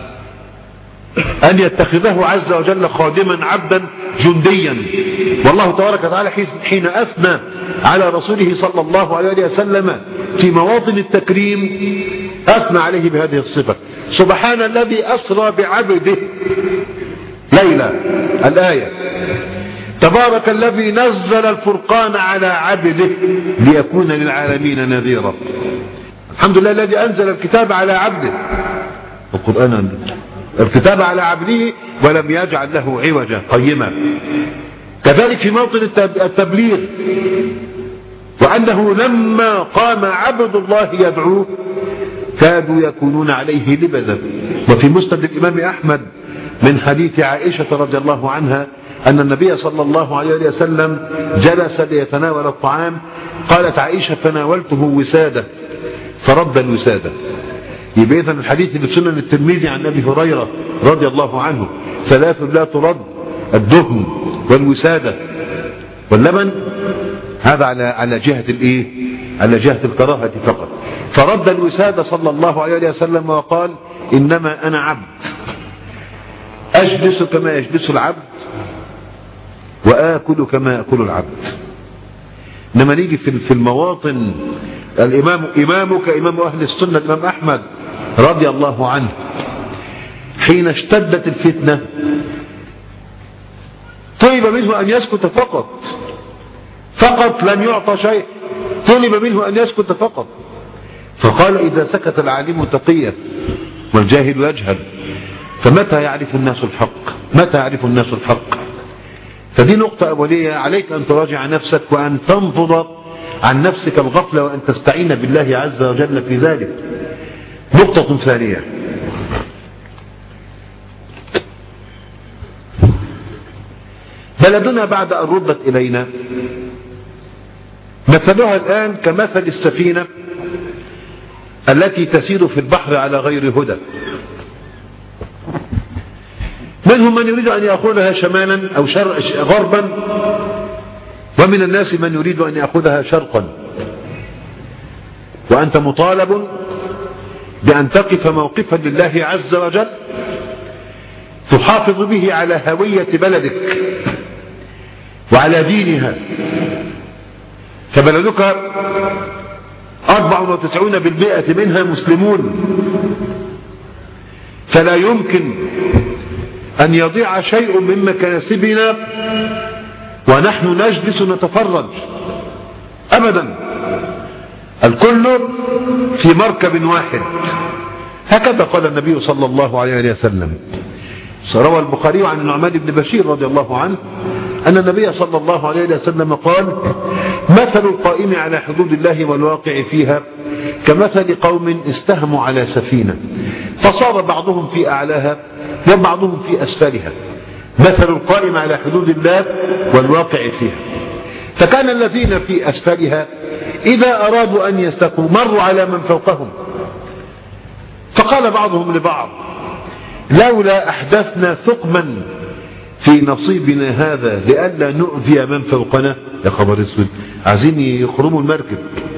أن يتخذه عز وجل خادما عبدا جنديا. والله تبارك وتعالى حين أثنى على رسوله صلى الله عليه وسلم في مواطن التكريم أثنى عليه بهذه الصفة: سبحان الذي أسرى بعبده ليلا. الآية: تبارك الذي نزل الفرقان على عبده ليكون للعالمين نذيرا. الحمد لله الذي أنزل الكتاب على عبده، القرآن الكتاب على عبده ولم يجعل له عوجا قيما. كذلك في موطن التبليغ، وأنه لما قام عبد الله يدعوه كادوا يكونون عليه لبدا. وفي مسند الإمام أحمد من حديث عائشة رضي الله عنها أن النبي صلى الله عليه وسلم جلس ليتناول الطعام، قالت عائشة: فناولته وسادة فرد الوسادة. يبقى إذن الحديث اللي في سنن الترمذي عن أبي هريرة رضي الله عنه: ثلاث لا ترد: الدهن والوسادة واللبن. هذا على جهة على جهة الكراهة فقط. فرد الوسادة صلى الله عليه وسلم وقال: إنما أنا عبد أجلس كما يجلس العبد وآكل كما يأكل العبد. إنما نيجي في المواطن، إمامك إمام أهل السنة الإمام أحمد رضي الله عنه حين اشتدت الفتنة طلب منه أن يسكت فقط لم يعطى شيء، طلب منه أن يسكت فقط. فقال إذا سكت العالم تقيا والجاهل يجهل، فمتى يعرف الناس الحق؟ فدي نقطة أولية، عليك أن تراجع نفسك وأن تنفض عن نفسك الغفلة وأن تستعين بالله عز وجل في ذلك. نقطة ثانية، بلدنا بعد أن ردت إلينا مثلها الآن كمثل السفينة التي تسير في البحر على غير هدى. منهم من يريد أن يأخذها شمالا أو غربا، ومن الناس من يريد أن يأخذها شرقا. وأنت مطالب بأن تقف موقفا لله عز وجل تحافظ به على هوية بلدك وعلى دينها. فبلدك 94% منها مسلمون، فلا يمكن أن يضيع شيء من مكاسبنا ونحن نجلس نتفرج أبدا. الكل في مركب واحد، هكذا قال النبي صلى الله عليه وسلم. روى البخاري عن النعمان بن بشير رضي الله عنه أن النبي صلى الله عليه وسلم قال: مثل القائم على حدود الله والواقع فيها كمثل قوم استهموا على سفينة فصار بعضهم في أعلاها وبعضهم في أسفلها. مثل القائم على حدود الله والواقع فيها، فكان الذين في أسفلها إذا أرادوا أن يستقوا مروا على من فوقهم، فقال بعضهم لبعض: لولا أحدثنا ثقما في نصيبنا هذا لئلا نؤذي من فوقنا. يا خبر اسود، عايزين يخرموا المركب.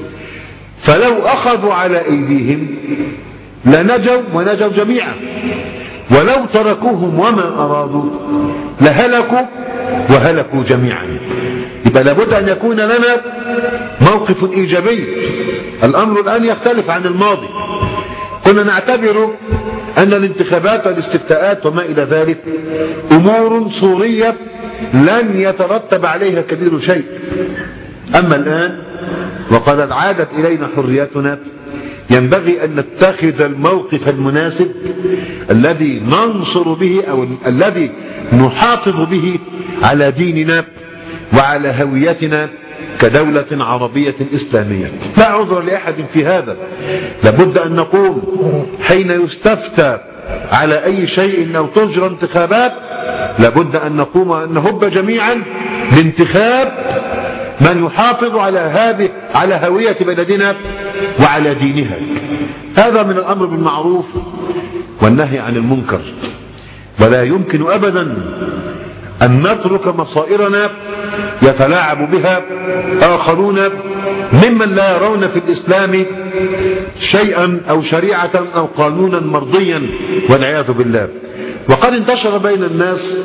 فلو أخذوا على أيديهم لنجوا ونجوا جميعا، ولو تركوهم وما أرادوا لهلكوا وهلكوا جميعا. يبقى لابد أن يكون لنا موقف إيجابي. الأمر الآن يختلف عن الماضي. كنا نعتبر أن الانتخابات والاستفتاءات وما إلى ذلك أمور صورية لن يترتب عليها كبير شيء. أما الآن وقد عادت إلينا حريتنا، ينبغي أن نتخذ الموقف المناسب الذي ننصر به أو الذي نحافظ به على ديننا وعلى هويتنا كدولة عربية إسلامية. لا عذر لأحد في هذا. لابد أن نقوم حين يستفتى على أي شيء أو تجرى انتخابات، لابد أن نقوم أن نهب جميعا لانتخاب من يحافظ على هوية بلدنا وعلى دينها. هذا من الأمر بالمعروف والنهي عن المنكر. ولا يمكن أبدا أن نترك مصائرنا يتلاعب بها آخرون ممن لا يرون في الإسلام شيئا أو شريعة أو قانونا مرضيا والعياذ بالله. وقد انتشر بين الناس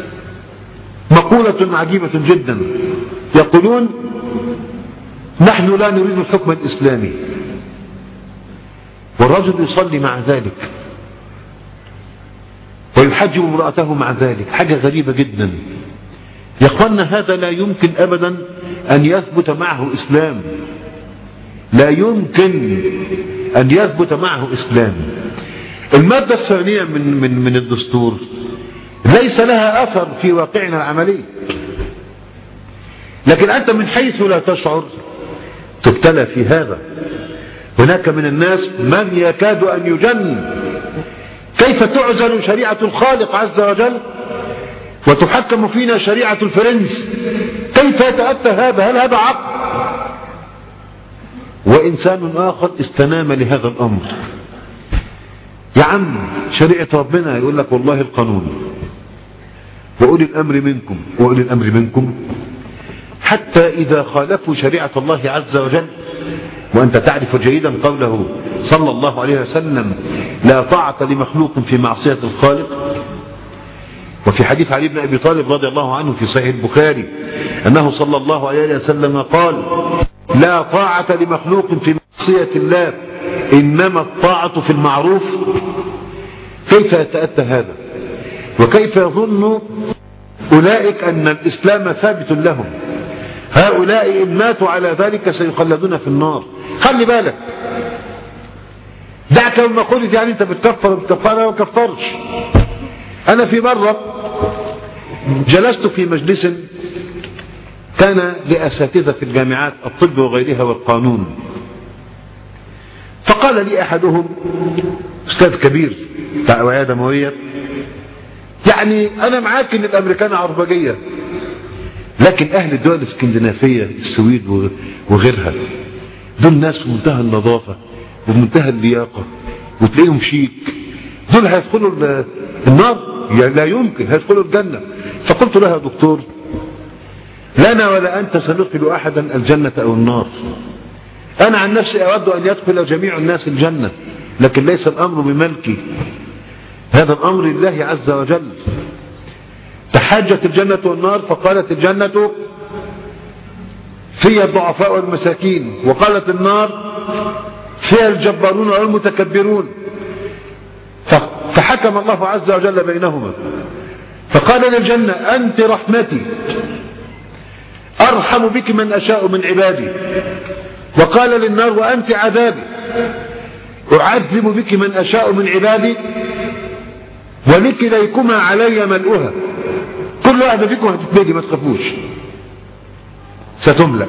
مقولة عجيبة جدا، يقولون: نحن لا نريد الحكم الإسلامي، والرجل يصلي مع ذلك ويحجب امرأته مع ذلك. حاجة غريبة جدا يا اخوانا. هذا لا يمكن أبدا أن يثبت معه إسلام، لا يمكن أن يثبت معه إسلام. المادة الثانية من الدستور ليس لها أثر في واقعنا العملي، لكن أنت من حيث لا تشعر تبتلى في هذا. هناك من الناس من يكاد أن يجن. كيف تعزل شريعة الخالق عز وجل وتحكم فينا شريعة الفرنس؟ كيف يتأتى هذا؟ هل هذا عقل؟ وإنسان آخر استنام لهذا الأمر. يا عم شريعة ربنا، يقول لك والله القانون وأولي الأمر منكم وأولي الأمر منكم، حتى إذا خالفوا شريعة الله عز وجل. وأنت تعرف جيدا قوله صلى الله عليه وسلم: لا طاعة لمخلوق في معصية الخالق. وفي حديث علي بن أبي طالب رضي الله عنه في صحيح البخاري أنه صلى الله عليه وسلم قال: لا طاعة لمخلوق في معصية الله، إنما الطاعة في المعروف. كيف يتأتى هذا؟ وكيف يظن أولئك أن الإسلام ثابت لهم؟ هؤلاء إن ماتوا على ذلك سيخلدون في النار. خلي بالك، دعك لما قلت يعني أنت بتكفر وبتكفر، أنا ما كفرش. أنا في مرة جلست في مجلس كان لأساتذة في الجامعات الطب وغيرها والقانون، فقال لي أحدهم، أستاذ كبير بتاع أوعية دموية، يعني أنا معاك إن الأمريكان عربجية، لكن أهل الدول الاسكندنافية السويد وغيرها دول ناس في منتهى النظافة ومنتهى اللياقة وتلاقيهم شيك، دول هيدخلوا النار؟ لا يمكن، هيدخلوا الجنة. فقلت لها: دكتور، لنا ولا أنت سندخل أحدا الجنة أو النار. أنا عن نفسي أود أن يدخل جميع الناس الجنة، لكن ليس الأمر بملكي، هذا الأمر لله عز وجل. تحاجت الجنة والنار، فقالت الجنة: فيها الضعفاء والمساكين، وقالت النار: فيها الجبارون والمتكبرون. فحكم الله عز وجل بينهما، فقال للجنة: أنت رحمتي أرحم بك من أشاء من عبادي، وقال للنار: وأنت عذابي أعذب بك من أشاء من عبادي، ولكليكما علي ملؤها، كل واحدة فيكم هتتبدي، ما تخافوش، ستملأ.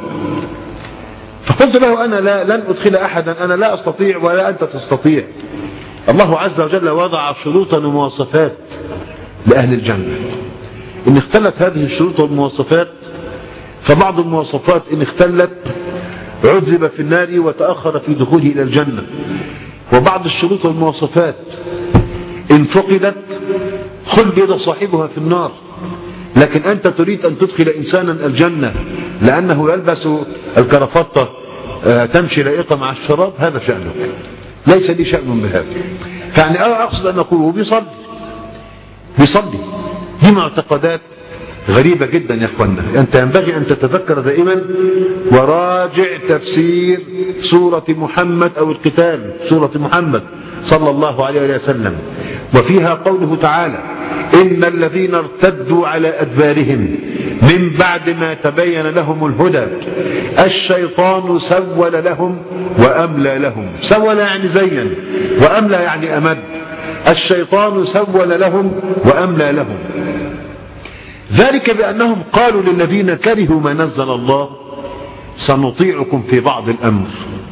فقلت له: أنا لن أدخل أحدا، أنا لا أستطيع ولا أنت تستطيع. الله عز وجل وضع شروطا ومواصفات لأهل الجنة، إن اختلت هذه الشروط والمواصفات، فبعض المواصفات إن اختلت عذب في النار وتأخر في دخوله إلى الجنة، وبعض الشروط والمواصفات إن فقدت خلد صاحبها في النار. لكن أنت تريد أن تدخل إنسانا الجنة لأنه يلبس الكرافطة تمشي لائقة مع الشراب، هذا شأنك، ليس لي شأن بهذا. فعني أقصد أن أقوله بيصلي. دي معتقدات غريبة جدا يا أخوانا. أنت ينبغي أن تتذكر دائما وراجع تفسير سورة محمد أو القتال، سورة محمد صلى الله عليه وسلم، وفيها قوله تعالى: إن الذين ارتدوا على أدبارهم من بعد ما تبين لهم الهدى الشيطان سول لهم وأملى لهم. سول يعني زين، وأملى يعني أمد. الشيطان سول لهم وأملى لهم، ذلك بأنهم قالوا للذين كرهوا ما نزل الله: سنطيعكم في بعض الأمر،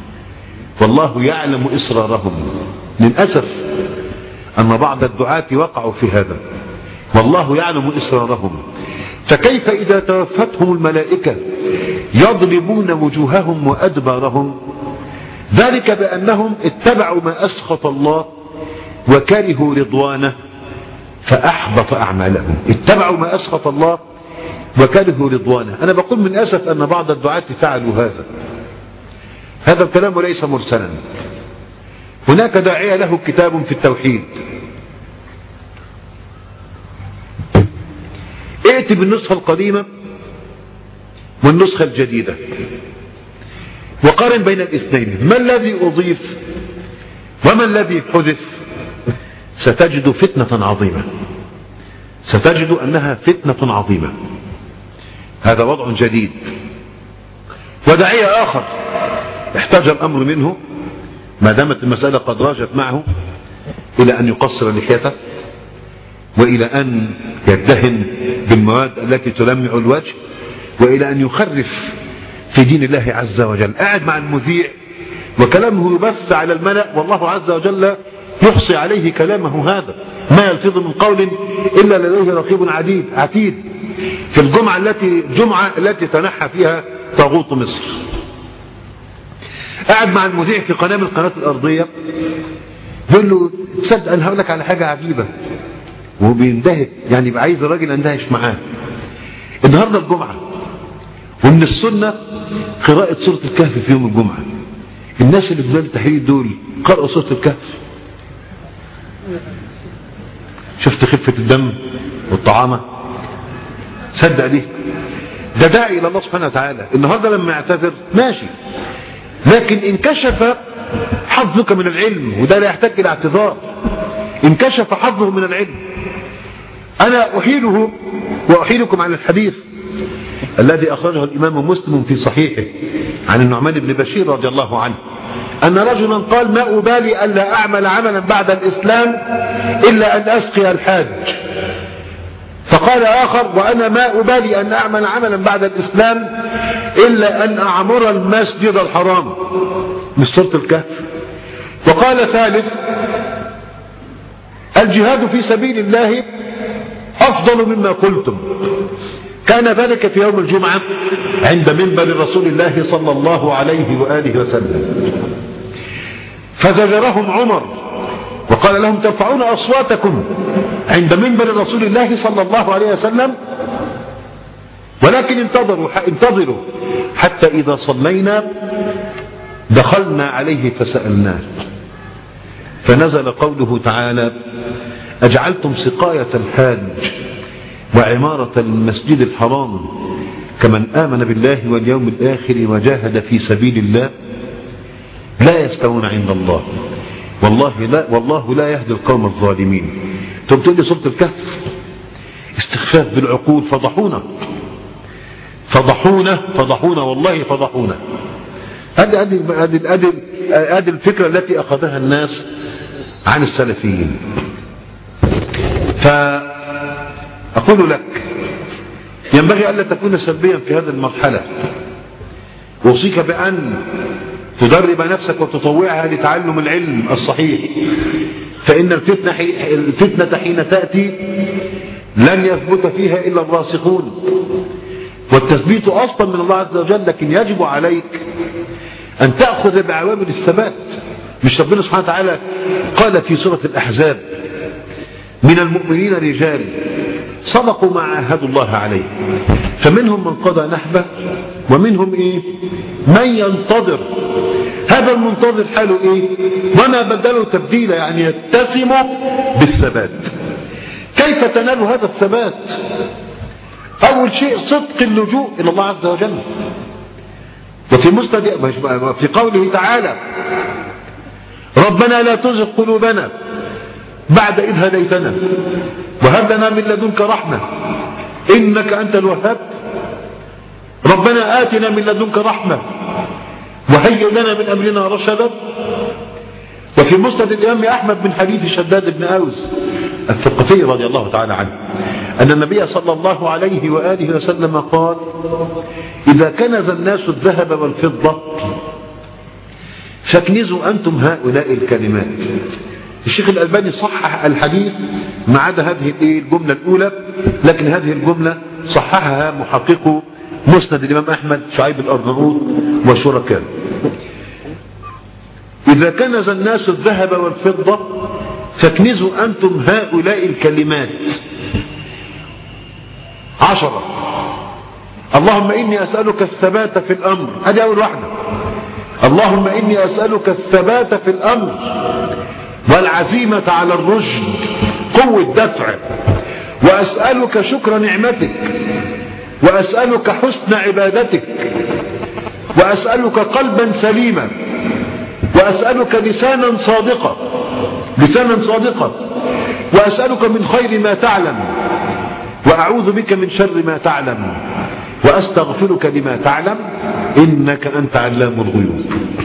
والله يعلم إسرارهم. للأسف أن بعض الدعاة وقعوا في هذا، والله يعلم إسرارهم. فكيف إذا توفتهم الملائكة يضربون وجوههم وأدبارهم؟ ذلك بأنهم اتبعوا ما أسخط الله وكرهوا رضوانه فأحبط أعمالهم. اتبعوا ما أسخط الله وكرهوا رضوانه. أنا بقول من أسف أن بعض الدعاة فعلوا هذا الكلام ليس مرسلا. هناك داعية له كتاب في التوحيد، ائت بالنسخة القديمة والنسخة الجديدة وقارن بين الاثنين، ما الذي أضيف وما الذي حذف، ستجد فتنة عظيمة، ستجد أنها فتنة عظيمة. هذا وضع جديد. وداعية آخر احتاج الأمر منه ما دامت المسألة قد راجت معه إلى أن يقصر لحيته، وإلى أن يدهن بالمواد التي تلمع الوجه، وإلى أن يخرف في دين الله عز وجل. قاعد مع المذيع وكلامه يبث على الملأ، والله عز وجل يحصي عليه كلامه هذا، ما يلفظ من قول إلا لديه رقيب عتيد. في الجمعة التي تنحى فيها طاغوت مصر، قاعد مع المذيع في قناة من القناة الأرضية، يقول له: تصدق أنا هقول لك على حاجة عجيبة، وبيندهك، يعني يبقى عايز الراجل اندهش معاه. النهارده الجمعة، ومن السنة قراءة سورة الكهف في يوم الجمعة. الناس اللي في بلاد التحرير دول قرأوا سورة الكهف. شفت خفة الدم والطعام صدق دي، ده داعي الى الله سبحانه وتعالى. النهارده لما يعتذر ماشي، لكن انكشف حظك من العلم، وده لا يحتاج الى اعتذار، انكشف حظه من العلم. انا احيله واحيلكم عن الحديث الذي اخرجه الامام مسلم في صحيحه عن النعمان بن بشير رضي الله عنه ان رجلا قال: ما ابالي الا اعمل عملا بعد الاسلام الا ان اسقي الحاج. فقال آخر: وأنا ما أبالي أن أعمل عملا بعد الإسلام إلا أن أعمر المسجد الحرام، من سورة الكهف. وقال ثالث: الجهاد في سبيل الله أفضل مما قلتم. كان ذلك في يوم الجمعة عند منبر رسول الله صلى الله عليه وآله وسلم، فزجرهم عمر وقال لهم: ترفعون أصواتكم عند منبر رسول الله صلى الله عليه وسلم، ولكن انتظروا حتى إذا صلينا دخلنا عليه فسألناه. فنزل قوله تعالى: أجعلتم سقاية الحاج وعمارة المسجد الحرام كمن آمن بالله واليوم الآخر وجاهد في سبيل الله لا يستوون عند الله والله لا يهدي القوم الظالمين. تقول لي سورة الكهف استخفاف بالعقول، فضحونا والله فضحونا. هذه الفكرة التي أخذها الناس عن السلفيين. فأقول لك ينبغي ألا تكون سلبيا في هذه المرحلة، وأوصيك بأن تدرب نفسك وتطوعها لتعلم العلم الصحيح، فإن الفتنة حين تأتي لن يثبت فيها إلا الراسخون، والتثبيت أصلا من الله عز وجل، لكن يجب عليك أن تأخذ بعوامل الثبات. مش ربنا سبحانه وتعالى قال في سورة الأحزاب: من المؤمنين رجال صدقوا ما عاهدوا الله عليه فمنهم من قضى نحبه ومنهم من ينتظر. هذا المنتظر حاله وما بدلوا تبديلا، يعني يتسم بالثبات. كيف تنال هذا الثبات؟ أول شيء صدق اللجوء إلى الله عز وجل. وفي قوله تعالى: ربنا لا تزغ قلوبنا بعد إذ هديتنا وهب لنا من لدنك رحمة إنك أنت الوهاب. ربنا آتنا من لدنك رحمة وهيئ لنا من أمرنا رشدا. وفي مسند الإمام أحمد من حديث شداد بن أوس الثقفي رضي الله تعالى عنه أن النبي صلى الله عليه وآله وسلم قال: إذا كنز الناس الذهب والفضة فاكنزوا أنتم هؤلاء الكلمات. الشيخ الألباني صحح الحديث ما عدا هذه الجملة الأولى، لكن هذه الجملة صححها محقق مسند الإمام أحمد شعيب الأرناؤوط وشركاء. إذا كنز الناس الذهب والفضة فاكنزوا أنتم هؤلاء الكلمات 10. اللهم إني أسألك الثبات في الأمر، هذه أول واحدة. اللهم إني أسألك الثبات في الأمر والعزيمة على الرشد، قوة دفع، وأسألك شكر نعمتك، وأسألك حسن عبادتك، وأسألك قلبا سليما، وأسألك لسانا صادقا، وأسألك من خير ما تعلم، وأعوذ بك من شر ما تعلم، وأستغفرك لما تعلم إنك أنت علام الغيوب.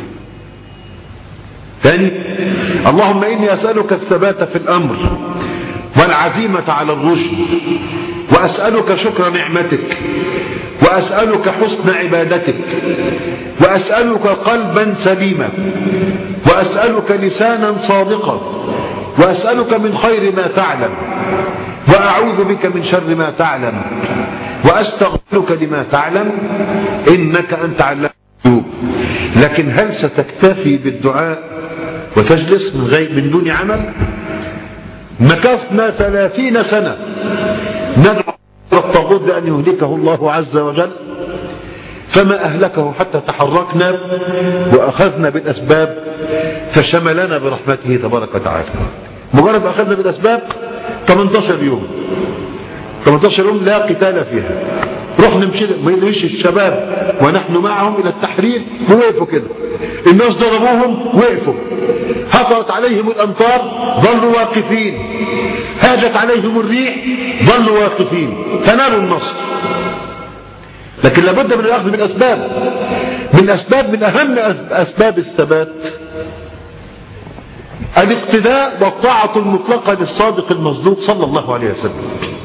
ثاني: اللهم إني أسألك الثبات في الأمر والعزيمة على الرشد، وأسألك شكر نعمتك، وأسألك حسن عبادتك، وأسألك قلبا سليما، وأسألك لسانا صادقا، وأسألك من خير ما تعلم، وأعوذ بك من شر ما تعلم، وأستغفرك لما تعلم إنك أنت علام الغيوب. لكن هل ستكتفي بالدعاء وتجلس من دون عمل؟ مكثنا 30 سنة ندعو الطاغوت بأن يهلكه الله عز وجل، فما أهلكه حتى تحركنا وأخذنا بالأسباب فشملنا برحمته تبارك وتعالى. مجرد أخذنا بالأسباب 18 يوم 18 يوم لا قتال فيها. روح نمشي الشباب ونحن معهم إلى التحرير، ووقفوا كده. الناس ضربوهم وقفوا، هطلت عليهم الأمطار ظلوا واقفين، هاجت عليهم الريح ظلوا واقفين، فنالوا النصر. لكن لابد من الأخذ من أهم أسباب الثبات الاقتداء والطاعة المطلقة للصادق المصدوق صلى الله عليه وسلم.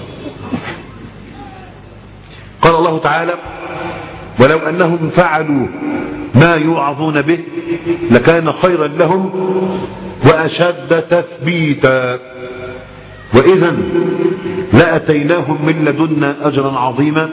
قال الله تعالى: ولو أنهم فعلوا ما يوعظون به لكان خيرا لهم وأشد تثبيتا وإذا لأتيناهم من لدنا أجرا عظيما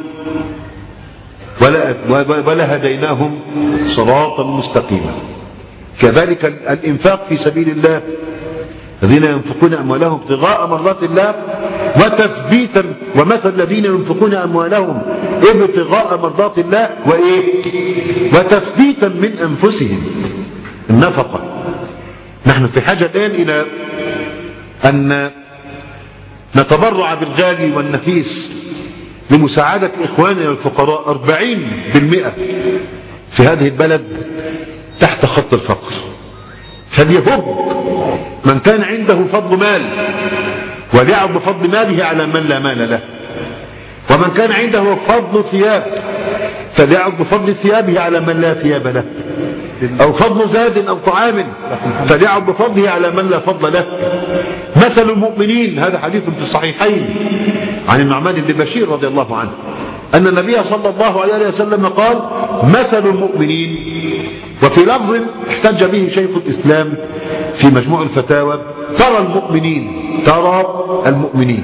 ولهديناهم صراطا مستقيما. كذلك الإنفاق في سبيل الله، الذين ينفقون أموالهم ابتغاء مرضات الله وتثبيتا، ومثل الذين ينفقون أموالهم ابتغاء مرضات الله وتثبيتا من أنفسهم. النفقة، نحن في حاجة الآن إلى أن نتبرع بالغالي والنفيس لمساعدة إخواننا الفقراء. 40% في هذه البلد تحت خط الفقر، فليهب من كان عنده فضل مال وليعد بفضل ماله على من لا مال له، ومن كان عنده فضل ثياب فليعد بفضل ثيابه على من لا ثياب له، أو فضل زاد أو طعام فليعد بفضله على من لا فضل له. مثل المؤمنين، هذا حديث في الصحيحين عن النعمان بن بشير رضي الله عنه أن النبي صلى الله عليه وسلم قال: مثل المؤمنين. وفي لفظ احتج به شيخ الإسلام في مجموع الفتاوى: ترى المؤمنين.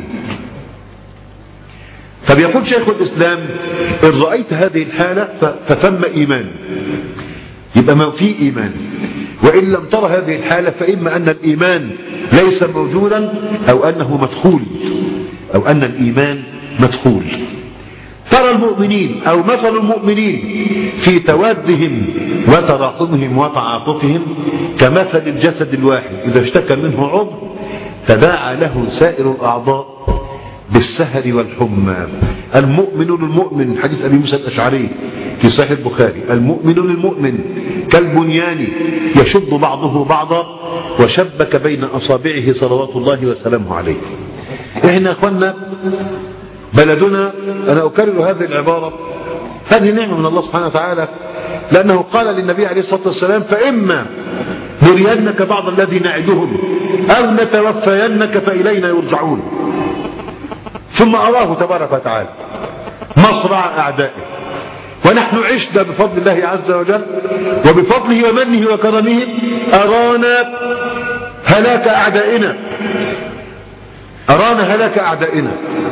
فبيقول شيخ الإسلام: إن رأيت هذه الحالة فثم إيمان، يبقى ما في إيمان. وإن لم ترى هذه الحالة فإما أن الإيمان ليس موجودا أو أنه مدخول، أو أن الإيمان مدخول. ترى المؤمنين أو مثل المؤمنين في توادهم وتراحمهم وتعاطفهم كمثل الجسد الواحد إذا اشتكى منه عضو تداعى له سائر الأعضاء بالسهر والحمى. المؤمن للمؤمن، حديث أبي موسى الأشعري في صحيح البخاري: المؤمن للمؤمن كالبنيان يشد بعضه بعضا وشبك بين أصابعه صلوات الله وسلامه عليه. إحنا أخوانا بلدنا، أنا أكرر هذه العبارة، هذه نعمة من الله سبحانه وتعالى، لأنه قال للنبي عليه الصلاة والسلام: فإما نرينك بعض الذي نعدهم أو نتوفينك فإلينا يرجعون. ثم أراه تبارك وتعالى مصرع أعدائه، ونحن عشنا بفضل الله عز وجل وبفضله ومنه وكرمه أرانا هلاك أعدائنا.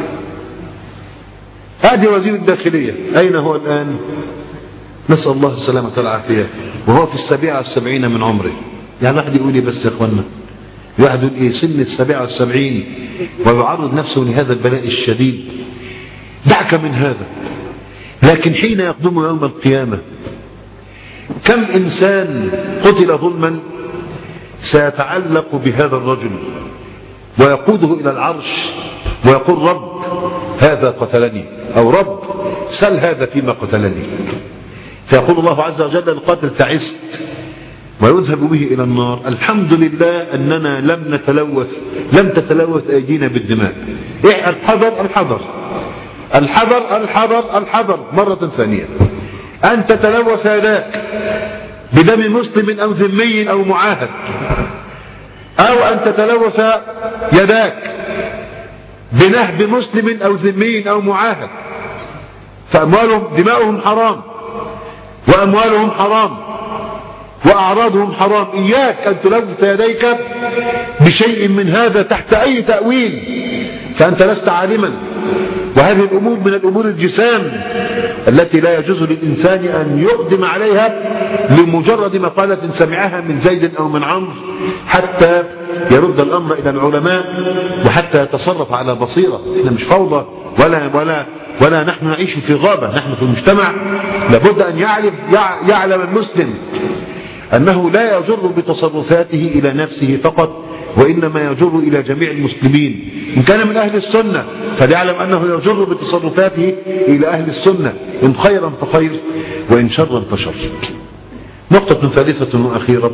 هذه وزير الداخلية أين هو الآن؟ نسأل الله السلامة والعافية، وهو في 77 من عمره. يعني واحد يقول لي بس يا اخوانا، واحد يقول سن 77 ويعرض نفسه لهذا البلاء الشديد، دعك من هذا. لكن حين يقدم يوم القيامة كم إنسان قتل ظلما سيتعلق بهذا الرجل ويقوده إلى العرش ويقول: رب هذا قتلني، أو رب سل هذا فيما قتلني. فيقول الله عز وجل: القاتل تعست، ويذهب به إلى النار. الحمد لله أننا لم تتلوث أيدينا بالدماء. الحذر مرة ثانية أن تتلوث يداك بدم مسلم أو ذمي أو معاهد، أو أن تتلوث يداك بنهب مسلم أو ذمي أو معاهد، دماؤهم حرام وأموالهم حرام وأعراضهم حرام. إياك أن تلوث يديك بشيء من هذا تحت أي تأويل، فأنت لست عالما. وهذه الأمور من الأمور الجسام التي لا يجوز للإنسان أن يقدم عليها لمجرد مقالة سمعها من زيد أو من عمرو، حتى يرد الأمر إلى العلماء وحتى يتصرف على بصيرة. إحنا مش فوضى ولا نحن نعيش في غابة، نحن في المجتمع. لابد أن يعلم المسلم أنه لا يجر بتصرفاته إلى نفسه فقط، وإنما يجر إلى جميع المسلمين. إن كان من أهل السنة فليعلم أنه يجر بتصرفاته إلى أهل السنة، إن خيرا فخير وإن شرا فشر. نقطة ثالثة وأخيرة،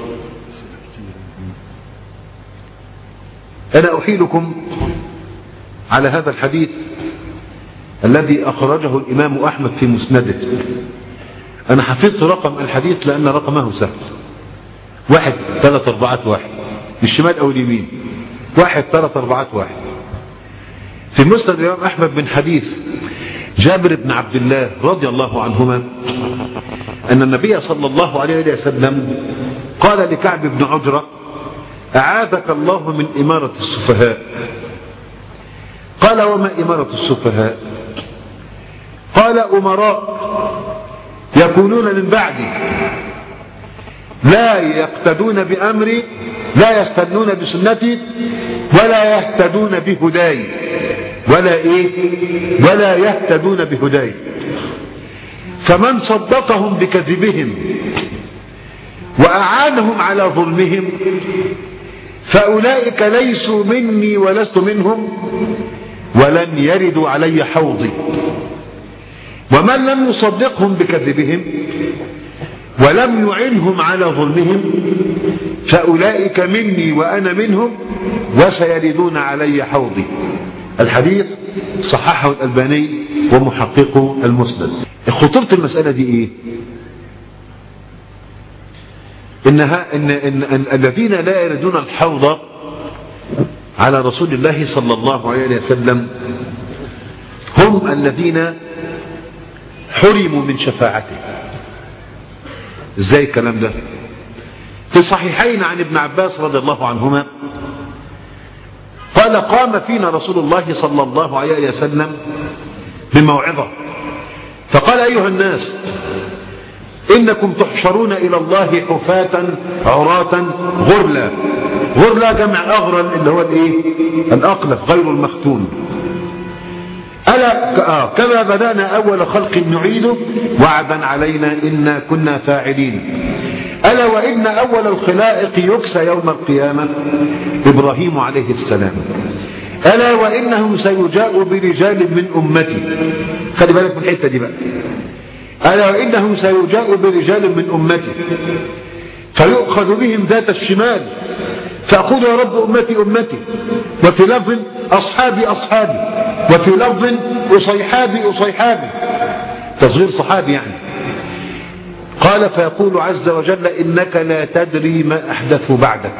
أنا أحيلكم على هذا الحديث الذي أخرجه الإمام أحمد في مسنده. أنا حفظت رقم الحديث لأن رقمه سهل، 1 3 4 1، الشمال أو اليمين، 1 3 4 1. في مسند الإمام أحمد من حديث جابر بن عبد الله رضي الله عنهما أن النبي صلى الله عليه وسلم قال لكعب بن عجرة: أعاذك الله من إمارة السفهاء. قال: وما إمارة السفهاء؟ قال: أمراء يكونون من بعدي لا يقتدون بأمري، لا يستنون بسنتي، ولا يهتدون بهداي. ولا يهتدون بهداي. فمن صدقهم بكذبهم وأعانهم على ظلمهم فأولئك ليسوا مني ولست منهم، ولن يردوا علي حوضي. ومن لم يصدقهم بكذبهم ولم يعنهم على ظلمهم فأولئك مني وأنا منهم، وسيردون علي حوضي. الحديث صححه الألباني ومحققه المسند. خطورة المسألة دي إيه؟ إن الذين لا يردون الحوض على رسول الله صلى الله عليه وسلم هم الذين حرموا من شفاعته. ازاي الكلام ده؟ في صحيحين عن ابن عباس رضي الله عنهما قال: قام فينا رسول الله صلى الله عليه وسلم بموعظة فقال: أيها الناس، إنكم تحشرون إلى الله حفاة عراة غرلا. غرلا جمع أغرل اللي هو الأقلف غير المختون. ألا كما بدأنا أول خلق نعيده وعدا علينا إنا كنا فاعلين. ألا وإن أول الخلائق يكسى يوم القيامة إبراهيم عليه السلام. ألا وإنه سيجاء برجال من أمتي. خلي بالك من الحتة دي بقى. ألا وإنه سيجاء برجال من أمتي فيؤخذ بهم ذات الشمال فأقول: يا رب أمتي أمتي، وفي لفظ أصحابي أصحابي، وفي لفظ أصيحابي أصيحابي، تصغير صحابي يعني. قال: فيقول عز وجل: إنك لا تدري ما أحدث بعدك.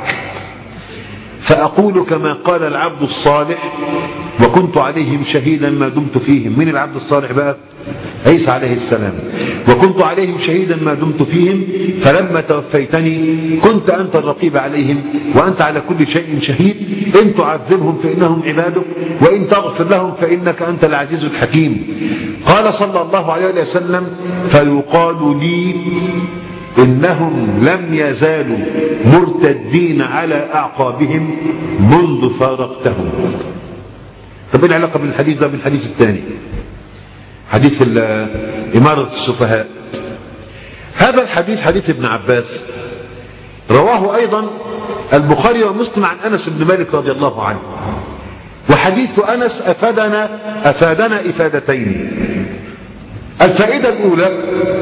فأقول كما قال العبد الصالح: وكنت عليهم شهيدا ما دمت فيهم. من العبد الصالح بقى؟ عيسى عليه السلام. وكنت عليهم شهيدا ما دمت فيهم فلما توفيتني كنت أنت الرقيب عليهم وأنت على كل شيء شهيد. إن تعذبهم فإنهم عبادك وإن تغفر لهم فإنك أنت العزيز الحكيم. قال صلى الله عليه وسلم: فيقال لي إنهم لم يزالوا مرتدين على أعقابهم منذ فارقتهم. طب ايه العلاقة بين الحديث ده بالحديث الثاني، حديث إمارة السفهاء؟ هذا الحديث حديث ابن عباس رواه أيضا البخاري ومسلم عن أنس بن مالك رضي الله عنه. وحديث أنس أفادنا إفادتين. الفائدة الأولى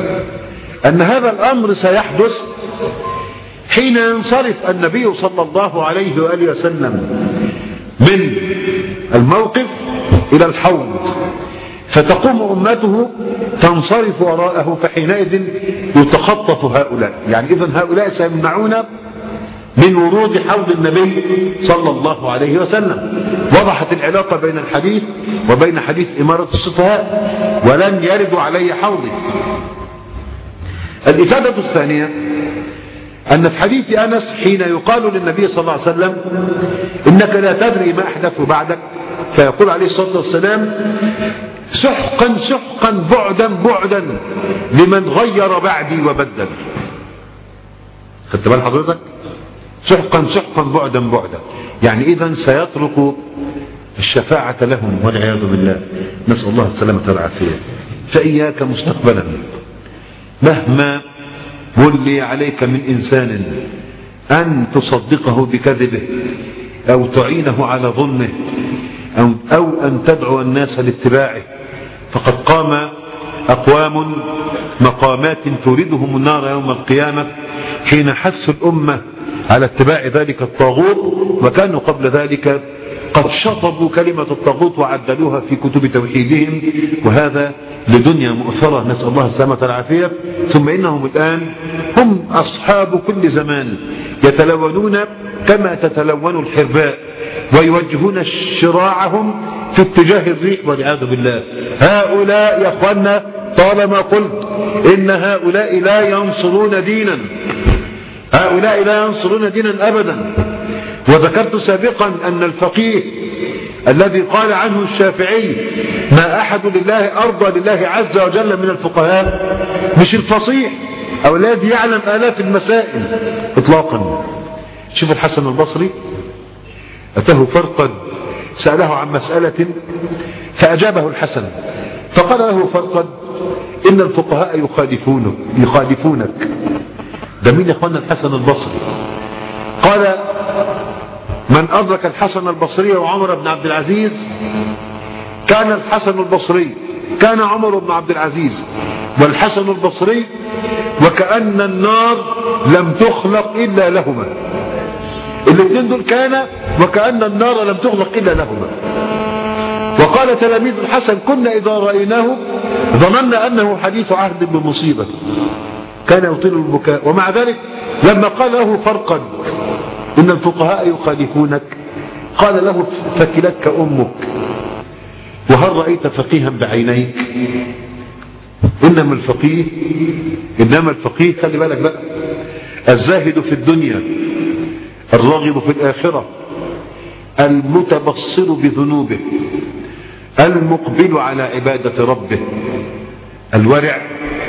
أن هذا الأمر سيحدث حين ينصرف النبي صلى الله عليه وآله وسلم من الموقف إلى الحوض فتقوم أمته تنصرف وراءه، فحينئذ يتخطف هؤلاء. يعني إذن هؤلاء سيمنعون من ورود حوض النبي صلى الله عليه وسلم. وضحت العلاقة بين الحديث وبين حديث إمارة السفهاء: ولن يردوا علي حوضي. الإفادة الثانية أن في حديث أنس حين يقال للنبي صلى الله عليه وسلم: إنك لا تدري ما أحدث بعدك، فيقول عليه الصلاة والسلام: سحقا سحقا بعدا بعدا لمن غير بعدي وبدل. خدت بال حضرتك؟ سحقا سحقا بعدا بعدا، يعني إذن سيترك الشفاعة لهم والعياذ بالله، نسأل الله السلامة والعافية. فإياك مستقبلا مهما ولي عليك من إنسان أن تصدقه بكذبه أو تعينه على ظلمه أو أن تدعو الناس لاتباعه. فقد قام أقوام مقامات توردهم النار يوم القيامة حين حثوا الأمة على اتباع ذلك الطاغوت، وكانوا قبل ذلك قد شطبوا كلمة الطاغوت وعدلوها في كتب توحيدهم، وهذا لدنيا مؤثرة، نسأل الله السلامة والعافية. ثم إنهم الآن هم أصحاب كل زمان يتلونون كما تتلون الحرباء ويوجهون شراعهم في اتجاه الريح والعياذ بالله. هؤلاء يا أخوانا طالما قلت إن هؤلاء لا ينصرون دينا، هؤلاء لا ينصرون دينا أبدا. وذكرت سابقا أن الفقيه الذي قال عنه الشافعي ما أحد لله أرضى لله عز وجل من الفقهاء مش الفصيح أو الذي يعلم آلاف المسائل إطلاقا. شوف الحسن البصري أتاه فرقد سأله عن مسألة فأجابه الحسن فقال له فرقد إن الفقهاء يخالفونك. ده مين يا اخوانا؟ الحسن البصري. قال من أدرك الحسن البصري وعمر بن عبد العزيز كان الحسن البصري كان عمر بن عبد العزيز والحسن البصري وكأن النار لم تخلق إلا لهما. الاثنين دول كان وكأن النار لم تخلق إلا لهما. وقال تلاميذ الحسن كنا إذا رأيناه ظننا أنه حديث عهد بمصيبة كان يطيل البكاء. ومع ذلك لما قال له فرقد إن الفقهاء يخالفونك قال له فكلتك أمك وهل رأيت فقيها بعينيك؟ إنما الفقيه خلي بالك بقى الزاهد في الدنيا الراغب في الآخرة المتبصر بذنوبه المقبل على عبادة ربه الورع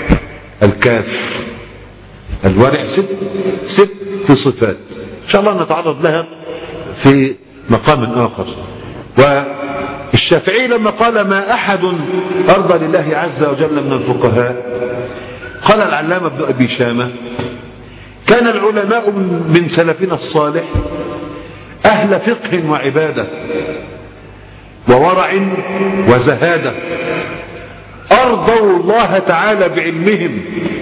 الكاف. الورع ست صفات إن شاء الله نتعرض لها في مقام آخر. والشافعي لما قال ما أحد أرضى لله عز وجل من الفقهاء قال العلامة ابن أبي شامة كان العلماء من سلفنا الصالح أهل فقه وعبادة وورع وزهادة أرضوا الله تعالى بعلمهم،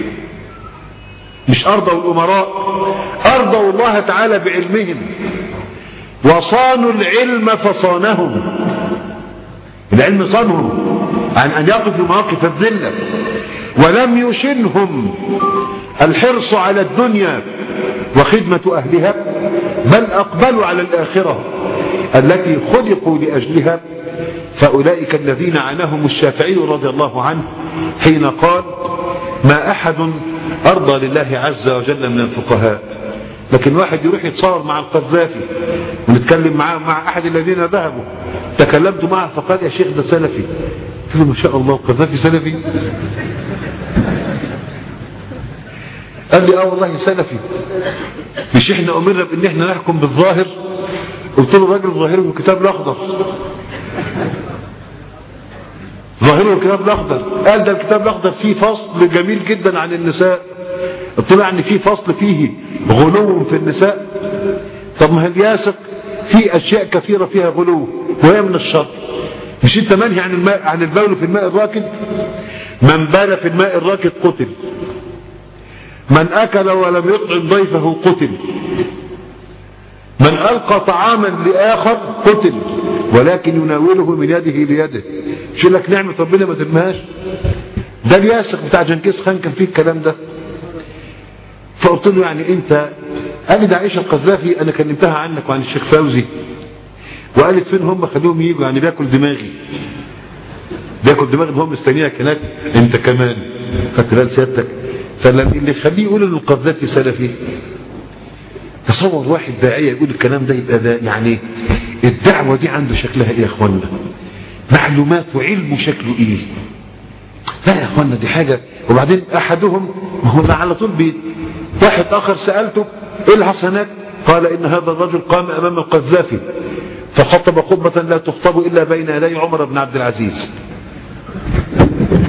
مش أرضوا الأمراء، أرضوا الله تعالى بعلمهم وصانوا العلم فصانهم. العلم صانهم عن أن يقفوا مواقف الذلة ولم يشنهم الحرص على الدنيا وخدمة أهلها بل أقبلوا على الآخرة التي خلقوا لأجلها. فأولئك الذين عناهم الشافعي رضي الله عنه حين قال ما أحد أرضى لله عز وجل من الفقهاء. لكن واحد يروح يتصور مع القذافي ونتكلم معاه مع أحد الذين ذهبوا تكلمت معه فقال يا شيخ ده سلفي. قلت له ما شاء الله القذافي سلفي؟ قال لي والله سلفي. مش احنا أمرنا بأن احنا نحكم بالظاهر؟ قلت له راجل ظاهره الكتاب الأخضر، ظاهره الكتاب الأخضر. قال ده الكتاب الأخضر فيه فصل جميل جدا عن النساء. طلع ان فيه فصل فيه غلو في النساء. طب ما هي الياسق في أشياء كثيرة فيها غلو وهي من الشر. مش انت منهي عن البول في الماء الراكد؟ من بال في الماء الراكد قتل، من أكل ولم يطعم ضيفه قتل، من ألقى طعاما لآخر قتل ولكن يناوله من يده ليده. شو لك نعمة ربنا ما ترميهاش؟ ده الياسق بتاع جنكيز خان كان فيه الكلام ده. فقلت له يعني انت، قال لي ده عائشة القذافي انا كلمتها عنك وعن الشيخ فوزي وقالت فين هم خليهم يجوا، يعني بياكل دماغي هم مستنيك هناك انت كمان. فاكر سيادتك فاللي يخليه يقول ان القذافي سلفي. تصور واحد داعية يقول الكلام ده، يبقى ده يعني الدعوة دي عنده شكلها ايه يا اخوانا؟ معلومات وعلم شكله ايه؟ لا يا اخوانا دي حاجة. وبعدين احدهم ما هو على طول واحد اخر سألته ايه اللي حصل هناك؟ قال ان هذا الرجل قام امام القذافي فخطب خطبة لا تخطب الا بين يدي عمر بن عبد العزيز.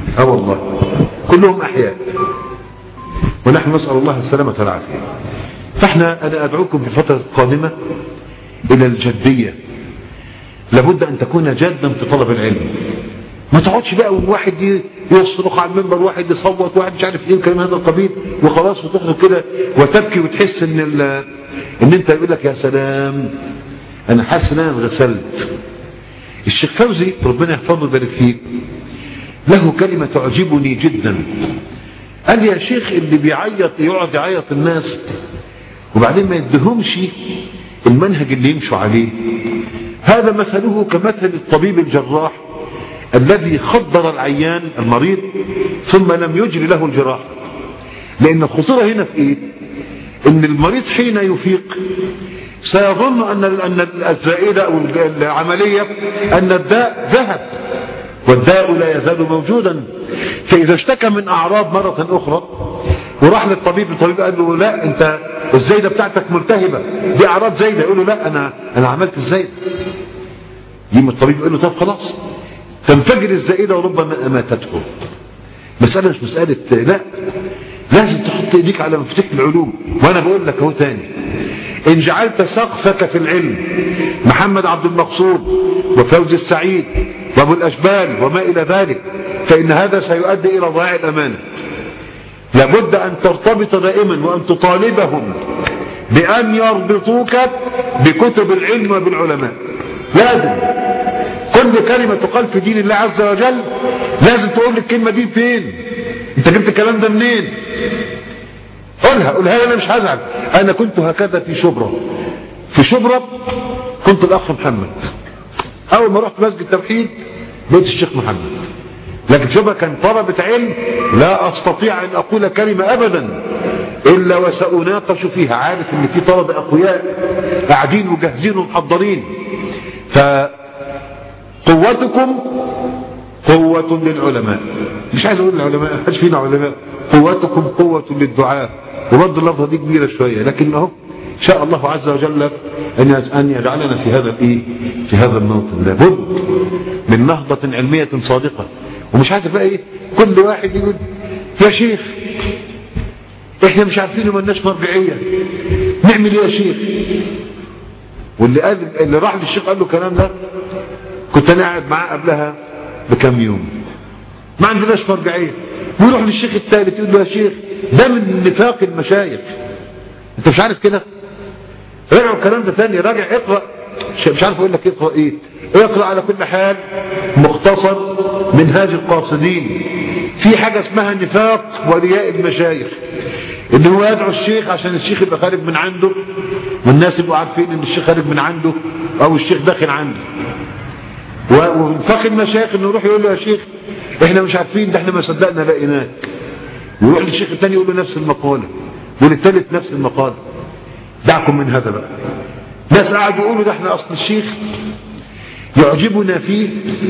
والله كلهم احياء ونحن نسأل الله السلامة والعافية. أنا أدعوكم في الفترة القادمة إلى الجدية. لابد أن تكون جادا في طلب العلم. ما تقعدش بقى واحد يصرخ على المنبر، واحد يصوت، واحد مش عارف ايه وكلام هذا القبيل وخلاص، وتخرج كده وتبكي وتحس ان انت يقول لك يا سلام انا حاسس ان انا انغسلت. الشيخ فوزي ربنا يحفظه ويبارك فيه له كلمة تعجبني جدا. قال لي يا شيخ اللي بيعيط يقعد يعيط الناس وبعدين ما يدهمش المنهج اللي يمشوا عليه، هذا مثله كمثل الطبيب الجراح الذي خدر العيان المريض ثم لم يجري له الجراحة. لأن الخطورة هنا في إيه؟ إن المريض حين يفيق سيظن أن الزائدة أو العملية أن الداء ذهب، والداء لا يزال موجودا. فإذا اشتكى من أعراض مرة أخرى وراح للطبيب، الطبيب قال له لا أنت الزايدة بتاعتك ملتهبة، دي أعراض زايدة. يقول له لا أنا عملت الزايدة. يجي الطبيب يقول له طب خلاص تنفجر الزائدة وربما أماتته. مسألة مش مسألة لا، لازم تحط ايديك على مفتاح العلوم. وانا بقول لك اهو تاني، ان جعلت سقفك في العلم محمد عبد المقصود وفوزي السعيد وابو الاشبال وما الى ذلك، فان هذا سيؤدي الى ضياع الامانه. لابد ان ترتبط دائما وان تطالبهم بان يربطوك بكتب العلم وبالعلماء. لازم كل كلمه تقال في دين الله عز وجل لازم تقول الكلمه دي فين، انت جبت الكلام ده منين؟ قولها انا مش هزعل. انا كنت هكذا في شبرا كنت الاخ محمد، اول ما رحت مسجد التوحيد بقيت الشيخ محمد. لكن شبرا كان طلبة علم لا استطيع ان اقول كلمة ابدا الا وسأناقش فيها، عارف ان في طلبة اقوياء قاعدين وجاهزين ومحضرين. فقوتكم قوة للعلماء، مش عايز اقول للعلماء محدش فينا علماء، قوتكم قوة للدعاء. وبرضه اللفظة دي كبيرة شوية، لكن اهو ان شاء الله عز وجل ان يجعلنا في هذا الموطن. لابد من نهضة علمية صادقة. ومش عارف بقى ايه كل واحد يقول يا شيخ احنا مش عارفين ومالناش مرجعية نعمل ايه يا شيخ. واللي راح للشيخ قال له الكلام ده كنت انا قاعد معاه قبلها بكم يوم، ما عندناش مرجعية. ويروح للشيخ الثالث يقول له يا شيخ ده من نفاق المشايخ، انت مش عارف كده. راجعوا الكلام ده ثاني، راجع اقرأ، مش عارف اقول لك اقرأ ايه، اقرأ على كل حال مختصر منهاج القاصدين في حاجة اسمها نفاق ورياء المشايخ، اللي هو يدعو الشيخ عشان الشيخ يبقى خارج من عنده والناس يبقوا عارفين ان الشيخ خارج من عنده او الشيخ داخل عنده. ونفاق المشايخ انه يروح يقول له يا شيخ احنا مش عارفين، ده احنا ما صدقنا لقيناك. ويروح للشيخ الثاني يقول له نفس المقالة، وللثالث نفس المقالة. دعكم من هذا بقى. ناس قاعدوا يقولوا ده احنا اصل الشيخ يعجبنا فيه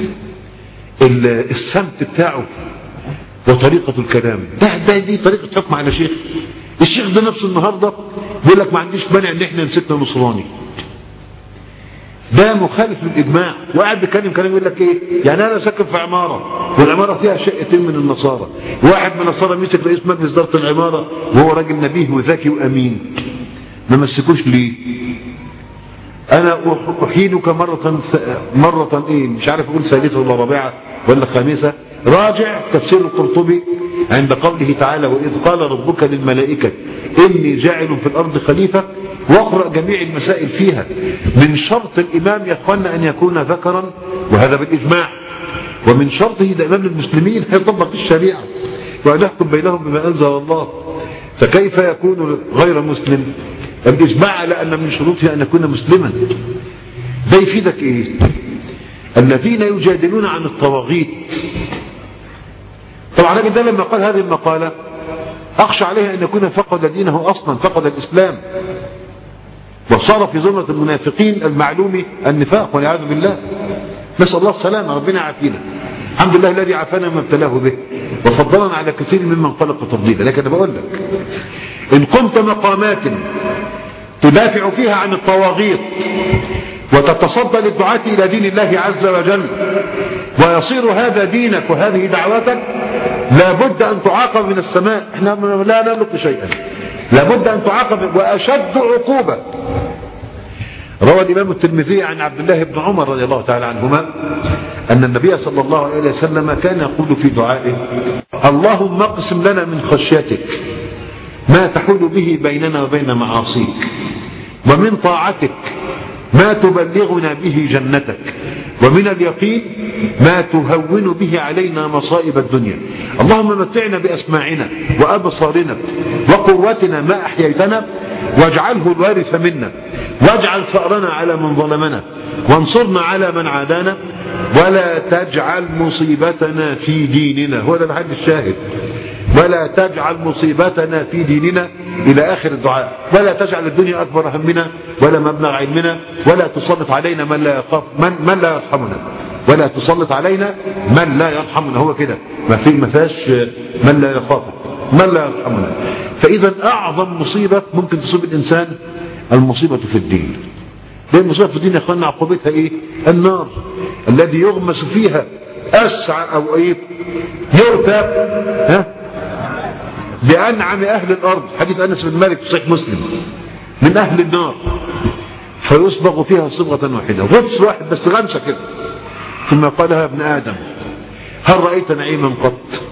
السمت بتاعه وطريقة الكلام. دي طريقة حكم على شيخ. الشيخ ده نفسه النهاردة بيقول لك ما عنديش مانع ان احنا نسيتنا نصراني. ده مخالف للإجماع. وقاعد بيتكلم كلام يقول لك ايه، يعني انا ساكن في عمارة والعمارة فيها شقتين من النصارى، واحد من النصارى مسك رئيس مجلس إدارة العمارة وهو راجل نبيه وذكي وامين، ما مسكوش ليه؟ انا احيلك مرة ايه مش عارف اقول ثالثة ولا رابعة ولا خامسة، راجع تفسير القرطبي عند قوله تعالى وإذ قال ربك للملائكة إني جاعل في الأرض خليفة، واقرأ جميع المسائل فيها. من شرط الإمام يا اخوانا أن يكون ذكرا، وهذا بالإجماع، ومن شرطه ده إمام المسلمين هيطبق الشريعة وأن يحكم بينهم بما أنزل الله. فكيف يكون غير مسلم؟ الإجماع على أن من شروطه أن يكون مسلما. ده يفيدك إيه؟ الذين يجادلون عن الطواغيت. طبعا الراجل ده لما قال هذه المقالة أخشى عليها أن يكون فقد دينه أصلا، فقد الإسلام وصار في زمرة المنافقين المعلوم النفاق والعياذ بالله. نسأل الله السلامة، ربنا عافينا. الحمد لله الذي عافانا ما ابتلاه به وفضلنا على كثير ممن خلق تفضيلا. لكن أنا بقول لك إن قمت مقامات تدافع فيها عن الطواغيت وتتصدى للدعاة إلى دين الله عز وجل ويصير هذا دينك وهذه دعوتك، لابد أن تعاقب من السماء. احنا لا نملك شيئا، لابد أن تعاقب وأشد عقوبة. روى الإمام الترمذي عن عبد الله بن عمر رضي الله تعالى عنهما أن النبي صلى الله عليه وسلم كان يقول في دعائه: اللهم اقسم لنا من خشيتك ما تحول به بيننا وبين معاصيك، ومن طاعتك ما تبلغنا به جنتك، ومن اليقين ما تهون به علينا مصائب الدنيا. اللهم متعنا بأسماعنا وأبصارنا وقوتنا ما أحييتنا، واجعله الوارث منا، واجعل ثأرنا على من ظلمنا، وانصرنا على من عادانا، ولا تجعل مصيبتنا في ديننا. هو ده محل الشاهد: ولا تجعل مصيبتنا في ديننا، إلى آخر الدعاء. ولا تجعل الدنيا أكبر همنا ولا مبلغ علمنا، ولا تسلط علينا من لا يخاف من لا يرحمنا، ولا تسلط علينا من لا يرحمنا. هو كده، ما فيهاش من لا يخافك، من لا يرحمنا. فإذا أعظم مصيبة ممكن تصيب الإنسان المصيبة في الدين. المصيبة في الدين يا أخوانا عقوبتها إيه؟ النار الذي يغمس فيها أسعى أو إيه يرتب بأنعم أهل الأرض. حديث أنس بن مالك في صحيح مسلم: من أهل النار فيصبغ فيها صبغة واحدة، غطس واحد بس، غمسة كده، ثم قالها: ابن آدم هل رأيت نعيما قط؟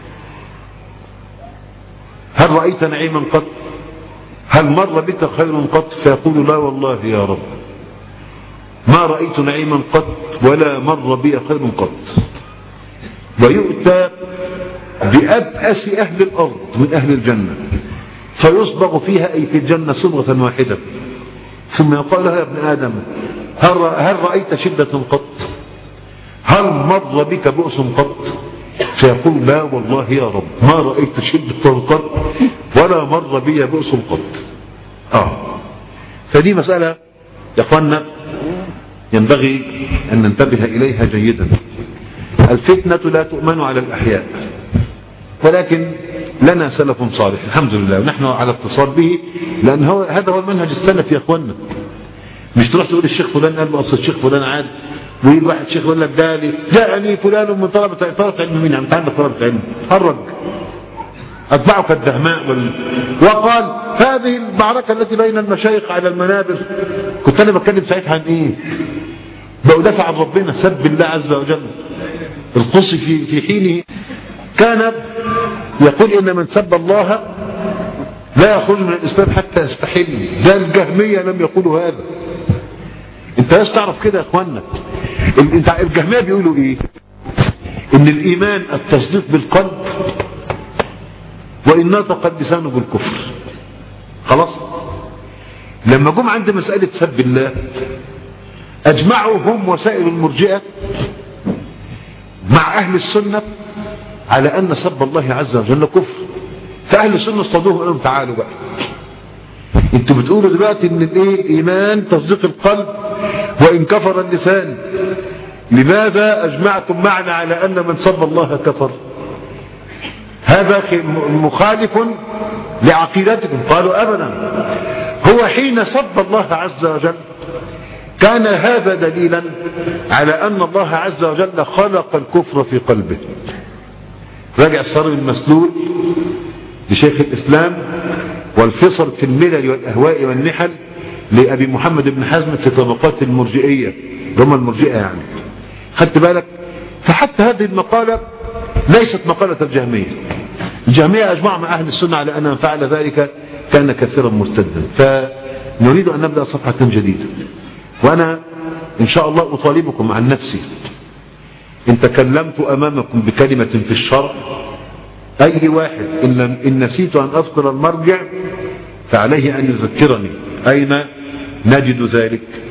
هل رأيت نعيما قط؟ هل مر بك خير قط؟ فيقول: لا والله يا رب، ما رأيت نعيما قط ولا مر بي خير قط. ويؤتى بأبأس أهل الأرض من أهل الجنة فيصبغ فيها أي في الجنة صبغة واحدة، ثم يقال لها: يا ابن آدم هل رأيت شدة قط؟ هل مر بك بؤس قط؟ فيقول: لا والله يا رب، ما رأيت شدة قط ولا مر بي بؤس قط. فدي مسألة يا اخوانا ينبغي أن ننتبه إليها جيدا. الفتنة لا تؤمن على الأحياء، ولكن لنا سلف صالح الحمد لله، ونحن على اتصال به، لأن هذا هو المنهج السلفي يا اخوانا. مش تروح تقول الشيخ فلان قال له أصل الشيخ فلان عاد، ويجي واحد شيخ يقول لك: جاءني فلان من طلبة علم. مين عم تعرف طلبة علم؟ تخرج أتبعك الدهماء وقال: هذه المعركة التي بين المشايخ على المنابر. كنت أنا بتكلم ساعتها عن إيه؟ بأدافع عن ربنا، سب الله عز وجل. القصي في حينه كان يقول: إن من سب الله لا يخرج من الإسلام حتى يستحل. ده الجهمية لم يقولوا هذا. انت لازم تعرف كده يا اخوانا. الجهمية بيقولوا ايه؟ ان الايمان التصديق بالقلب، وان نطق اللسان بالكفر. خلاص. لما جم عند مسألة سب الله اجمعوا هم وسائر المرجئة مع اهل السنة على ان سب الله عز وجل كفر. فاهل السنة اصطادوهم وقالوا: تعالوا بقى، انتوا بتقولوا دلوقتي ان الايمان تصديق القلب وان كفر اللسان، لماذا اجمعتم معنا على ان من سب الله كفر؟ هذا مخالف لعقيدتكم. قالوا: ابدا، هو حين سب الله عز وجل كان هذا دليلا على ان الله عز وجل خلق الكفر في قلبه. راجع الصارم المسلول لشيخ الاسلام والفصل في الملل والأهواء والنحل لأبي محمد بن حزم في طبقات المرجئية، هم المرجئة يعني. خدت بالك؟ فحتى هذه المقالة ليست مقالة الجهمية. الجهمية أجمع مع أهل السنة على أن من فعل ذلك كان كثيرا مرتدا. فنريد أن نبدأ صفحة جديدة، وأنا إن شاء الله أطالبكم عن نفسي إن تكلمت أمامكم بكلمة في الشرع، أي واحد إن نسيت أن أذكر المرجع فعليه أن يذكرني أين نجد ذلك.